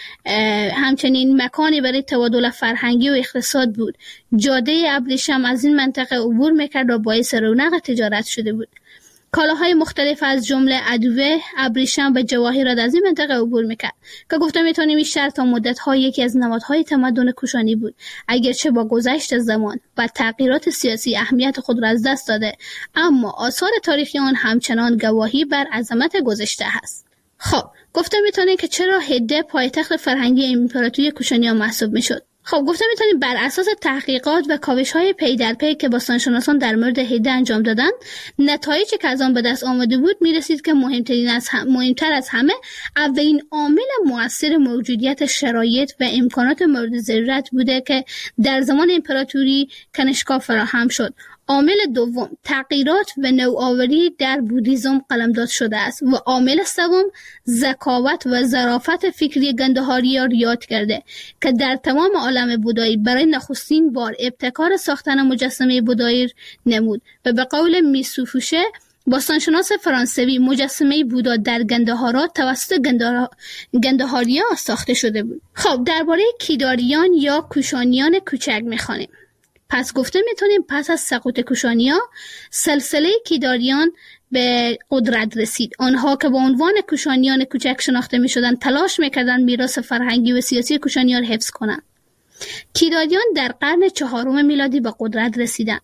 همچنین مکانی برای تبادل فرهنگی و اقتصاد بود. جاده ابریشم از این منطقه عبور میکرد و باعث رونق تجارت شده بود. کالاهای مختلف از جمله ادویه، ابریشم و جواهرات از این منطقه عبور میکرد که گفته میتونیم این شهر تا مدت‌ها یکی از نمادهای تمدن کوشانی بود، اگرچه با گذشت زمان و تغییرات سیاسی اهمیت خود را از دست داده، اما آثار تاریخی آن همچنان گواهی بر عظمت گذشته است. خب گفته میتونیم که چرا هده پایتخت فرهنگی امپراتوری کوشانیان محسوب میشد. خب گفته میتونیم بر اساس تحقیقات و کاوش‌های پی در پی که باستانشناسان در مورد هده انجام دادند، نتایجی که از آن به دست آمده بود میرسید که مهمتر از همه اولین عامل مؤثر موجودیت شرایط و امکانات مورد ضرورت بوده که در زمان امپراتوری کنشگاه فراهم شد. عامل دوم تغییرات و نوآوری در بودیزم قلمداد شده است و عامل سوم ذکاوت و ظرافت فکری گندهاریار یاد کرده که در تمام عالم بودایی برای نخستین بار ابتکار ساختن مجسمه بودایی نمود و به قول میسوفوشه باستانشناس فرانسوی مجسمه بودا در گندهارات توسط گندهاریا ساخته شده بود. خب درباره کیداریان یا کوشانیان کوچک میخوانیم. پس گفته میتونیم پس از سقوط کوشانی‌ها سلسله کیداریان به قدرت رسید. آنها که با عنوان کوشانیان کوچک شناخته میشدند تلاش میکردند میراث فرهنگی و سیاسی کوشانیان را حفظ کنند. کیداریان در قرن 4 میلادی به قدرت رسیدند.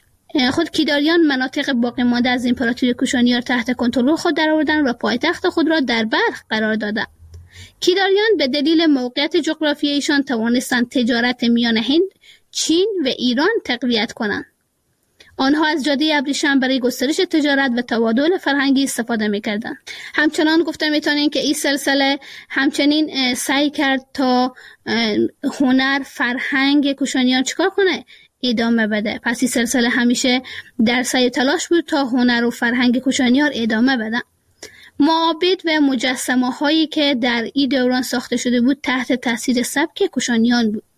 خود کیداریان مناطق باقی مانده از امپراتوری کوشانیان تحت کنترل خود درآوردند و پایتخت خود را در بلخ قرار دادند. کیداریان به دلیل موقعیت جغرافیایی ایشان توانستند تجارت میان هند، چین و ایران تقویت کنند. آنها از جاده ابریشم برای گسترش تجارت و تبادل فرهنگی استفاده می‌کردند. همچنان گفته می‌تونیم که این سلسله همچنین سعی کرد تا هنر فرهنگ کوشانیان چیکار کنه؟ ادامه بده. پس این سلسله همیشه در سعی تلاش بود تا هنر و فرهنگ کوشانیان ادامه بدن. معابد و مجسمه‌هایی که در این دوران ساخته شده بود تحت تاثیر سبک کوشانیان بود.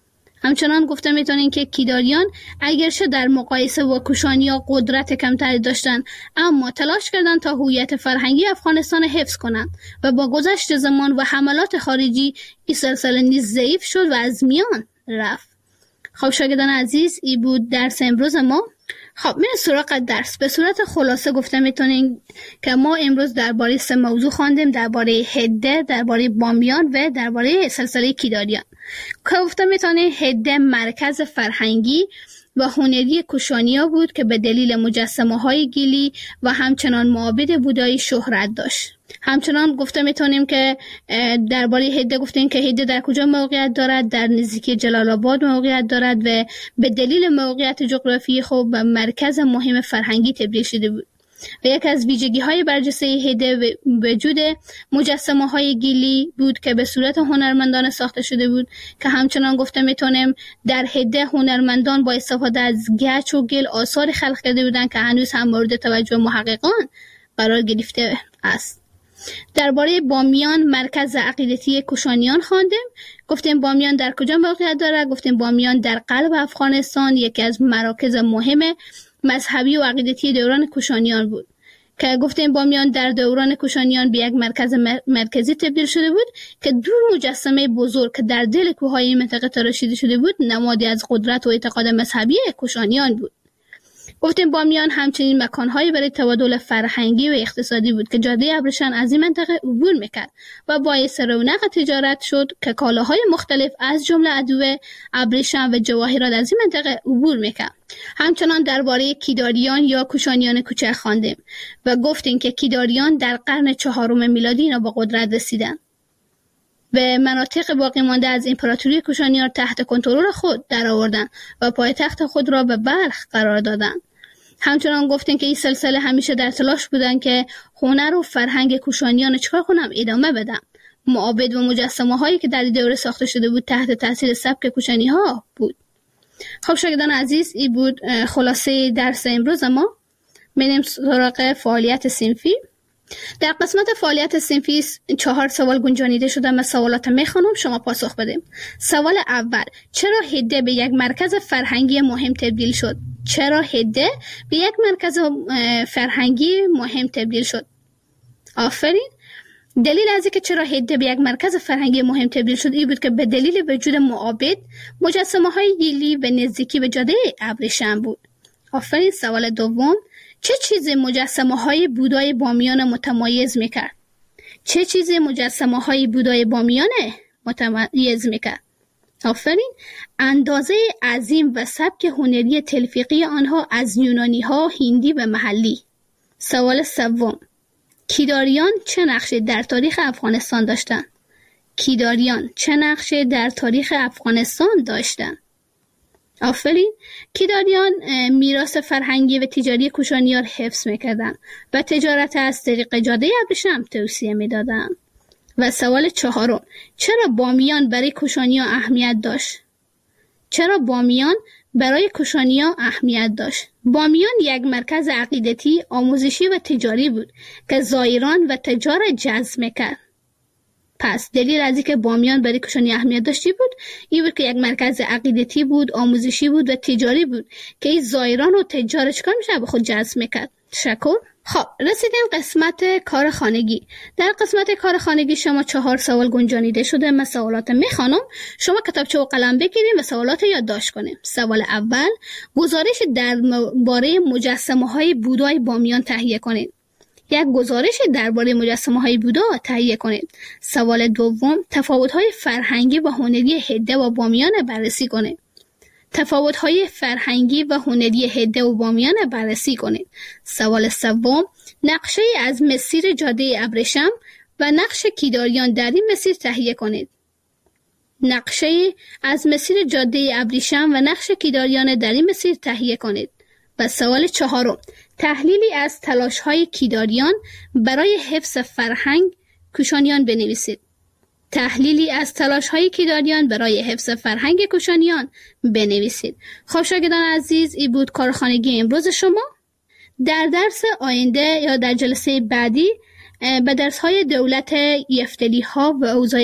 همچنان گفته میتونین که کیداریان اگرچه در مقایسه با کوشانیا قدرت کمتری داشتند، اما تلاش کردند تا هویت فرهنگی افغانستان حفظ کنند و با گذشت زمان و حملات خارجی این سلسله نیز ضعیف شد و از میان رفت. خب شاگردان عزیز، این بود درس امروز ما. خب میریم سراغ درس. به صورت خلاصه گفته میتونیم که ما امروز درباره 3 موضوع خواندیم: درباره هده، درباره بامیان و درباره سلسله کیداریان. که گفته میتونیم هده مرکز فرهنگی و هنری کوشانیا بود که به دلیل مجسمه‌های گیلی و همچنان معابد بودایی شهرت داشت. همچنان گفته میتونیم که درباره هده گفتیم که هده در کجا موقعیت دارد؟ در نزدیکی جلال آباد موقعیت دارد و به دلیل موقعیت جغرافیایی خود به مرکز مهم فرهنگی تبدیل شده بود. و یک از ویژگی‌های برجسته هده وجود مجسمه‌های گیلی بود که به صورت هنرمندان ساخته شده بود که همچنان گفته میتونیم در هده هنرمندان با استفاده از گچ و گل آثار خلق کرده بودند که هنوز هم مورد توجه محققان قرار گرفته است. درباره بامیان مرکز عقیدتی کوشانیان خواندیم. گفتیم بامیان در کجا موقعیت دارد؟ گفتیم بامیان در قلب افغانستان یکی از مراکز مهم مذهبی و عقیدتی دوران کوشانیان بود که گفتیم بامیان در دوران کوشانیان به یک مرکز مرکزی تبدیل شده بود که 2 مجسمه بزرگ که در دل کوههای منطقه تراشیده شده بود نمادی از قدرت و اعتقاد مذهبی کوشانیان بود. گفتیم بامیان همچنین مکانهایی برای تبادل فرهنگی و اقتصادی بود که جاده ابریشم از این منطقه عبور میکرد و باعث رونق تجارت شد که کالاهای مختلف از جمله ادویه، ابریشم و جواهرات از این منطقه عبور میکرد. همچنان درباره کیداریان یا کوشانیان کوچک خواندیم و گفتیم که کیداریان در قرن 4 میلادی اینا با قدرت رسیدند به مناطق باقی مانده از امپراتوری کوشانیان تحت کنترل خود درآوردند و پایتخت خود را به بلخ قرار دادند. همچنان گفتن که این سلسله همیشه در تلاش بودن که هنر و فرهنگ کوشانیان چکار کنم ادامه بدن. معابد و مجسمه هایی که در این دوره ساخته شده بود تحت تاثیر سبک کوشانی ها بود. خب شاگردان عزیز، این بود خلاصه درس امروز ما. میریم سراغ فعالیت صنفی. در قسمت فعالیت صنفی 4 سوال گنجانیده شده. من سوالات میخوانم، شما پاسخ بدیم. سوال اول: چرا هده به یک مرکز فرهنگی مهم تبدیل شد؟ چرا هده به یک مرکز فرهنگی مهم تبدیل شد؟ آفرین. دلیل از اینکه چرا هده به یک مرکز فرهنگی مهم تبدیل شد این بود که به دلیل وجود معابد، مجسمه های گیلی به نزدیکی به جاده ابریشم بود. آفرین. سوال دوم: چه چیزی مجسمه های بودای بامیان متمایز میکرد؟ چه چیزی مجسمه های بودای بامیان متمایز میکرد؟ آفرین. اندازه عظیم و سبک هنری تلفیقی آنها از یونانی ها، هندی و محلی. سوال سوم: کیداریان چه نقشی در تاریخ افغانستان داشتند؟ کیداریان چه نقشی در تاریخ افغانستان داشتند؟ آفرین. کیداریان میراث فرهنگی و تجاری کوشانیان حفظ میکردند و تجارت از طریق جاده ابریشم توسعه میدادند. و سوال چهارم: چرا بامیان برای کوشانیان اهمیت داشت؟ چرا بامیان برای کوشانیان اهمیت داشت؟ بامیان یک مرکز عقیدتی، آموزشی و تجاری بود که زائران و تجار جذب میکرد. پس دلیل از اینکه بامیان برای کوشانیان اهمیت داشتی بود این بود که یک مرکز عقیدتی بود، آموزشی بود و تجاری بود که این زائران و تجار چکار میشه به خود جذب میکرد. تشکر. خب رسیدیم قسمت کار خانگی. در قسمت کار خانگی شما 4 سوال گنجانیده شده. من سوالات میخوانم، شما کتابچه و قلم بگیرید و سوالات یادداشت کنید. سوال اول: گزارش درباره مجسمه های بودای بامیان تهیه کنید. یک گزارش درباره مجسمه های بودا تهیه کنید. سوال دوم: تفاوت های فرهنگی و هنری هده و بامیان بررسی کنید. تفاوت های فرهنگی و هنری هده و بامیان بررسی کنید. سوال سوم: نقشه از مسیر جاده ابریشم و نقش کیداریان در این مسیر تهیه کنید. نقشه از مسیر جاده ابریشم و نقش کیداریان در این مسیر تهیه کنید. و سوال چهارم: تحلیلی از تلاش های کیداریان برای حفظ فرهنگ کوشانیان بنویسید. تحلیلی از تلاش های کیداریان برای حفظ فرهنگ کوشانیان بنویسید. خب شاگردان عزیز، این بود کارخانگی امروز شما. در درس آینده یا در جلسه بعدی به درس های دولت یفتلی ها و اوضاع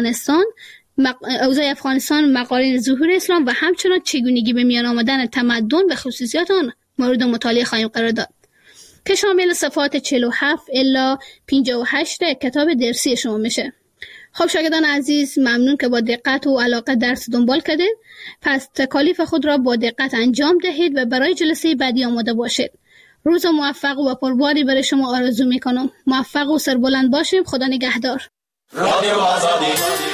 افغانستان، مقارن ظهور اسلام و همچنان چگونگی به میان آمدن تمدن و خصوصیات آن مورد مطالعه خواهیم قرار داد که شامل صفحات 47 الی 58 کتاب درسی شما میشه. خب شاگردان عزیز، ممنون که با دقت و علاقه درس دنبال کردید. پس تکالیف خود را با دقت انجام دهید و برای جلسه بعدی آماده باشید. روز موفق و پرباری برای شما آرزو میکنم. موفق و سربلند باشیم. خدا نگهدار. رادیو آزادی.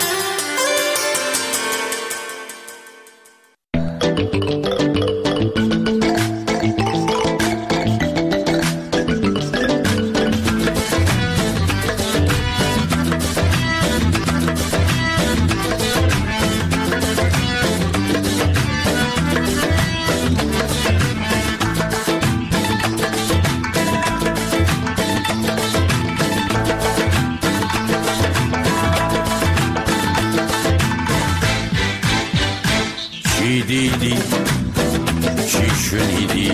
دیدی چی شنیدی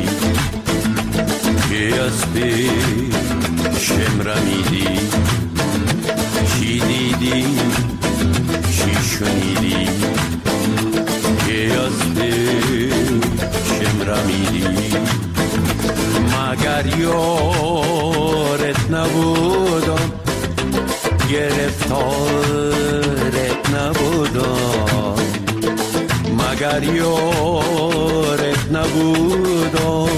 که از پیشم رمیدی؟ چی دیدی چی شنیدی که از پیشم رمیدی؟ مگر یارت نبودم، گرفتارت نبودم، مگر یارت نبودم،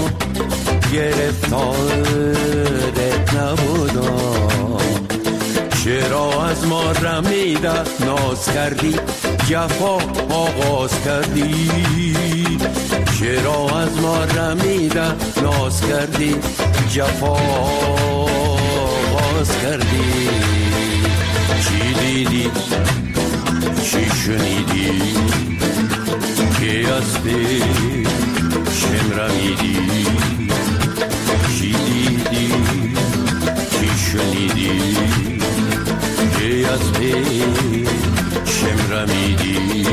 گرفتارت نبودم. چرا از ما رمیده ناز کردی، جفا آغاز کردی؟ چرا از ما رمیده ناز کردی، جفا آغاز کردی؟ چی دیدی چی شنیدی که از پیشم رمیدی؟ چی دیدی چی شنیدی که از پیشم رمیدی؟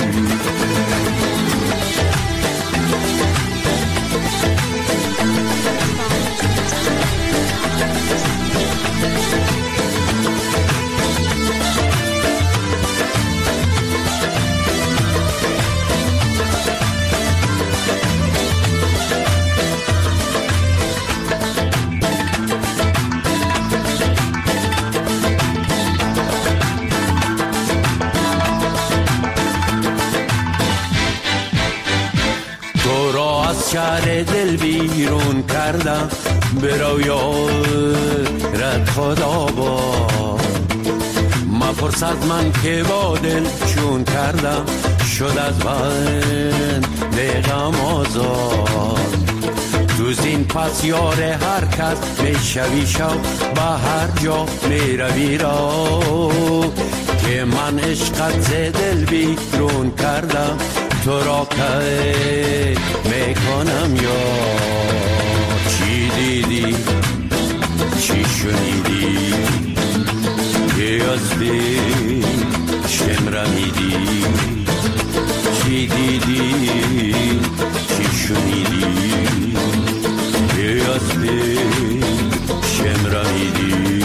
شهر دل بیرون کردم به رویارت خدا با مپرسد من که با دل چون کردم شد از من غم آزاد تو زین پس یار هر کس میشوی شو به هر جا میروی را که من عشقت ز دل بیرون کردم تو را که میکنم یا چی دیدی چی شنیدی که از پیشم رمیدی؟ چی دیدی چی شنیدی که از پیشم رمیدی؟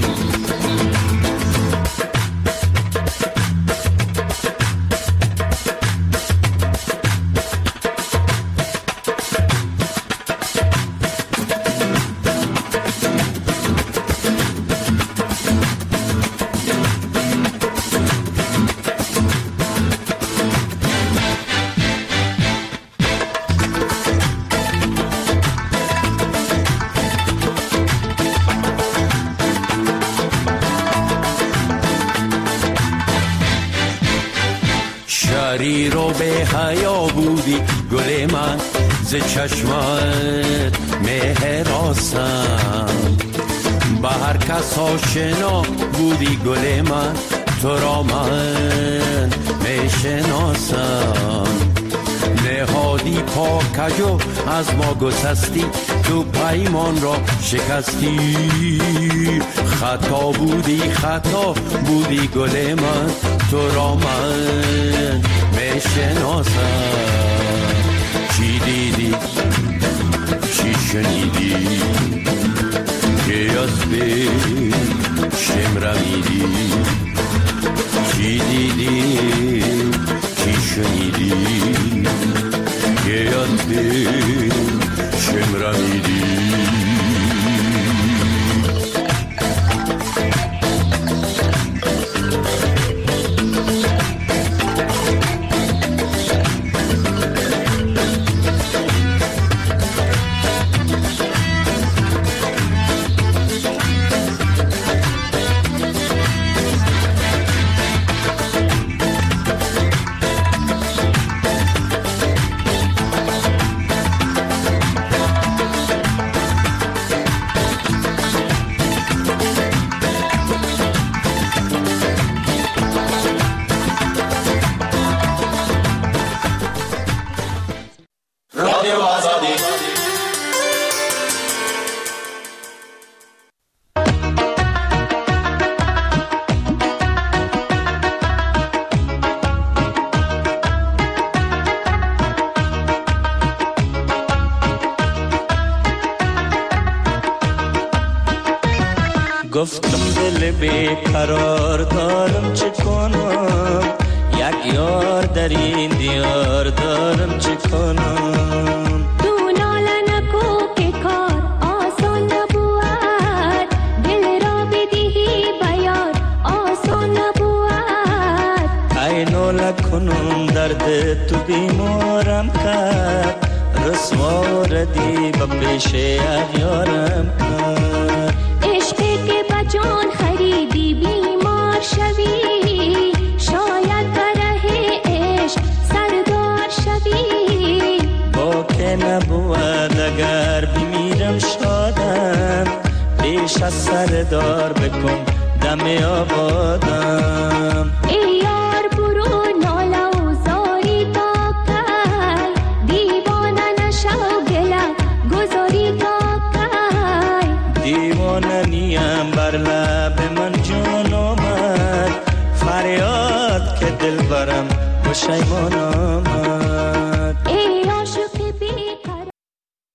شریر و به حیا بودی گل من ز چشمت مهراسم به هر کس آشنا بودی گل من تو را من میشناسم نهادی پاکجو از ما گسستی تو پیمان را شکستی خطا بودی گل من تو را من میشناسم چی دیدی چی شنیدی که از پیشم رمیدی؟ چی دیدی چی شنیدی که از پیشم رمیدی؟ گفتم دل بیقرار دارم چه کنم یک یار در این دیار دارم چه کنم تو ناله نکو که کار آسان نبود دل را بدهی بیار آسان نبود ای ناله کنم درد تو بیمارم کرد رسوا ردی به پیش یارم کرد جان خریدی بیمار شوی شاید بره عشق سردار شوی با که نبود اگر بمیرم شادم پیش از سردار بکن دم آبادم ای یار بود گذاری تا کی؟ دیوانه نیم بر لب من جان آمد، فریاد که دل برم پشیمان